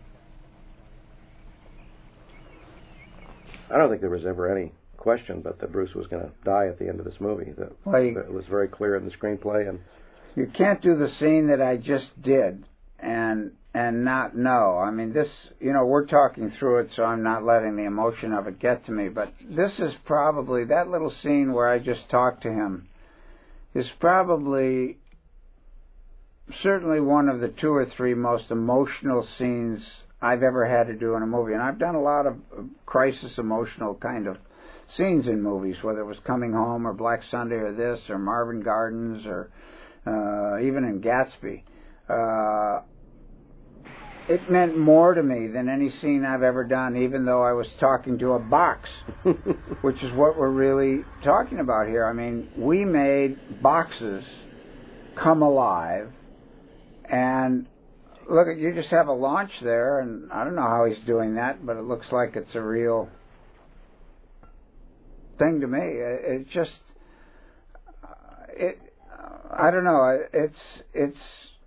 I don't think there was ever any question but that Bruce was going to die at the end of this movie. That, well, you, that was very clear in the screenplay. And you can't do the scene that I just did and and not know. I mean, this, you know, we're talking through it, so I'm not letting the emotion of it get to me. But this is probably, that little scene where I just talked to him is probably certainly one of the two or three most emotional scenes I've ever had to do in a movie. And I've done a lot of crisis emotional kind of scenes in movies, whether it was Coming Home or Black Sunday or this or Marvin Gardens or uh, even in Gatsby. Uh, it meant more to me than any scene I've ever done, even though I was talking to a box, which is what we're really talking about here. I mean, we made boxes come alive, and look, you just have a launch there, and I don't know how he's doing that, but it looks like it's a real thing to me. It just, it, I don't know. It's it's.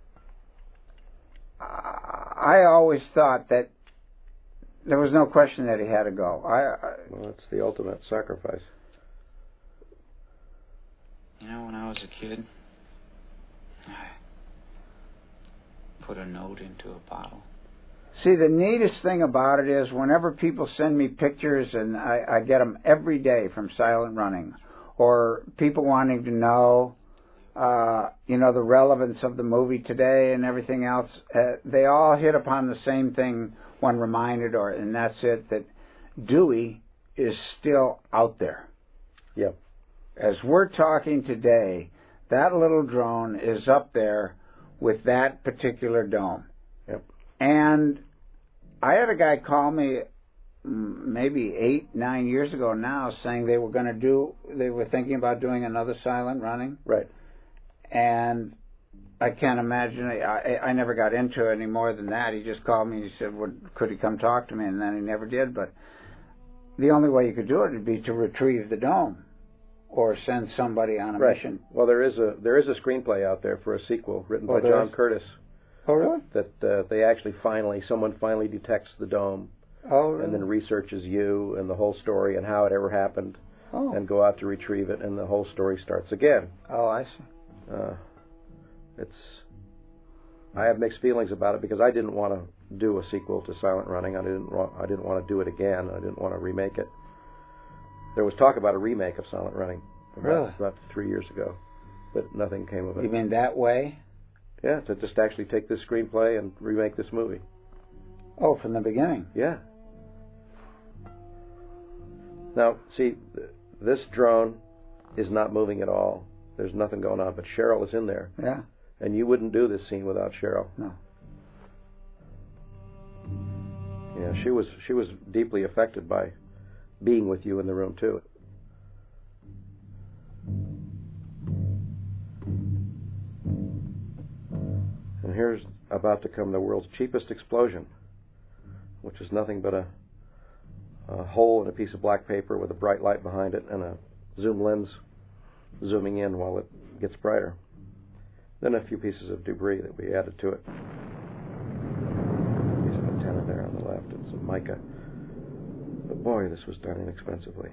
I always thought that there was no question that he had to go. I, I well, it's the ultimate sacrifice. You know, when I was a kid, I put a note into a bottle. See, the neatest thing about it is whenever people send me pictures, and I, I get them every day from Silent Running, or people wanting to know, uh, you know, the relevance of the movie today and everything else, uh, they all hit upon the same thing when reminded, or and that's it, that Dewey is still out there. Yep. As we're talking today, that little drone is up there with that particular dome. Yep. And I had a guy call me maybe eight, nine years ago now saying they were going to do, they were thinking about doing another Silent Running. Right. And I can't imagine, I, I never got into it any more than that. He just called me and he said, well, could he come talk to me? And then he never did. But the only way you could do it would be to retrieve the dome or send somebody on a right. mission. Well, there is a there is a screenplay out there for a sequel written oh, by John is? Curtis. Oh, really? That uh, they actually finally, someone finally detects the dome. Oh, really? And then researches you and the whole story and how it ever happened. Oh. And go out to retrieve it, and the whole story starts again. Oh, I see. Uh, it's. I have mixed feelings about it because I didn't want to do a sequel to Silent Running. I didn't want. I didn't want to do it again. I didn't want to remake it. There was talk about a remake of Silent Running about, really? about three years ago, but nothing came of it. You mean that way? Yeah, to just actually take this screenplay and remake this movie. Oh, from the beginning? Yeah. Now, see, th- this drone is not moving at all. There's nothing going on, but Cheryl is in there. Yeah. And you wouldn't do this scene without Cheryl. No. Yeah, she was she was deeply affected by being with you in the room too. And here's about to come the world's cheapest explosion, which is nothing but a, a hole in a piece of black paper with a bright light behind it and a zoom lens zooming in while it gets brighter. Then a few pieces of debris that we added to it. A piece of antenna there on the left and some mica. But boy, this was done inexpensively.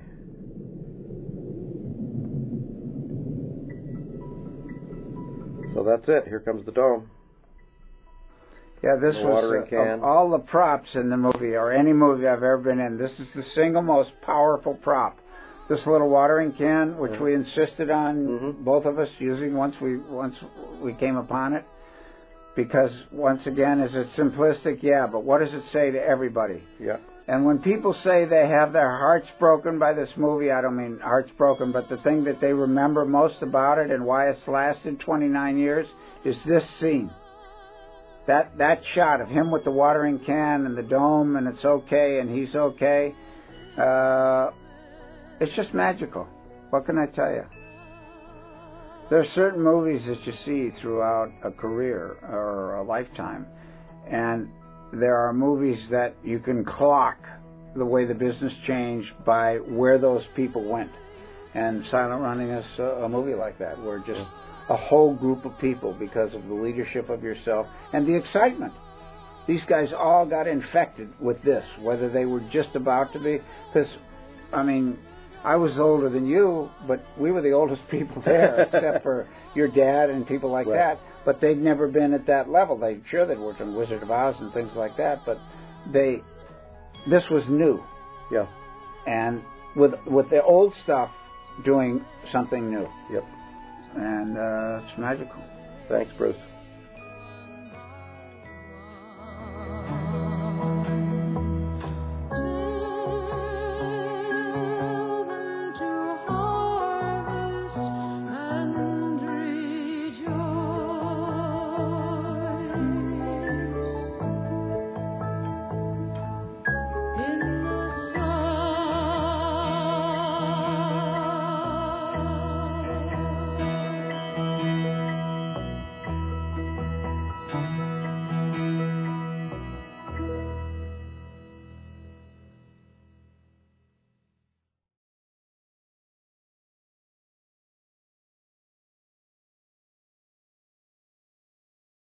So that's it. Here comes the dome. Yeah, this the was watering uh, can. Of all the props in the movie, or any movie I've ever been in, this is the single most powerful prop. This little watering can, which mm-hmm. we insisted on, mm-hmm. both of us using once we once we came upon it, because once again, is it simplistic? Yeah, but what does it say to everybody? Yeah. And when people say they have their hearts broken by this movie, I don't mean hearts broken, but the thing that they remember most about it and why it's lasted twenty-nine years is this scene. That that shot of him with the watering can and the dome, and it's okay, and he's okay. Uh, it's just magical. What can I tell you? There are certain movies that you see throughout a career or a lifetime, and there are movies that you can clock the way the business changed by where those people went. And Silent Running is a, a movie like that, where just a whole group of people, because of the leadership of yourself and the excitement. These guys all got infected with this, whether they were just about to be. Because, I mean, I was older than you, but we were the oldest people there, except for your dad and people like right. that. But they'd never been at that level. They sure they'd worked on Wizard of Oz and things like that, but they, this was new. Yeah. And with with the old stuff doing something new. Yep. And uh, it's magical. Thanks, Bruce.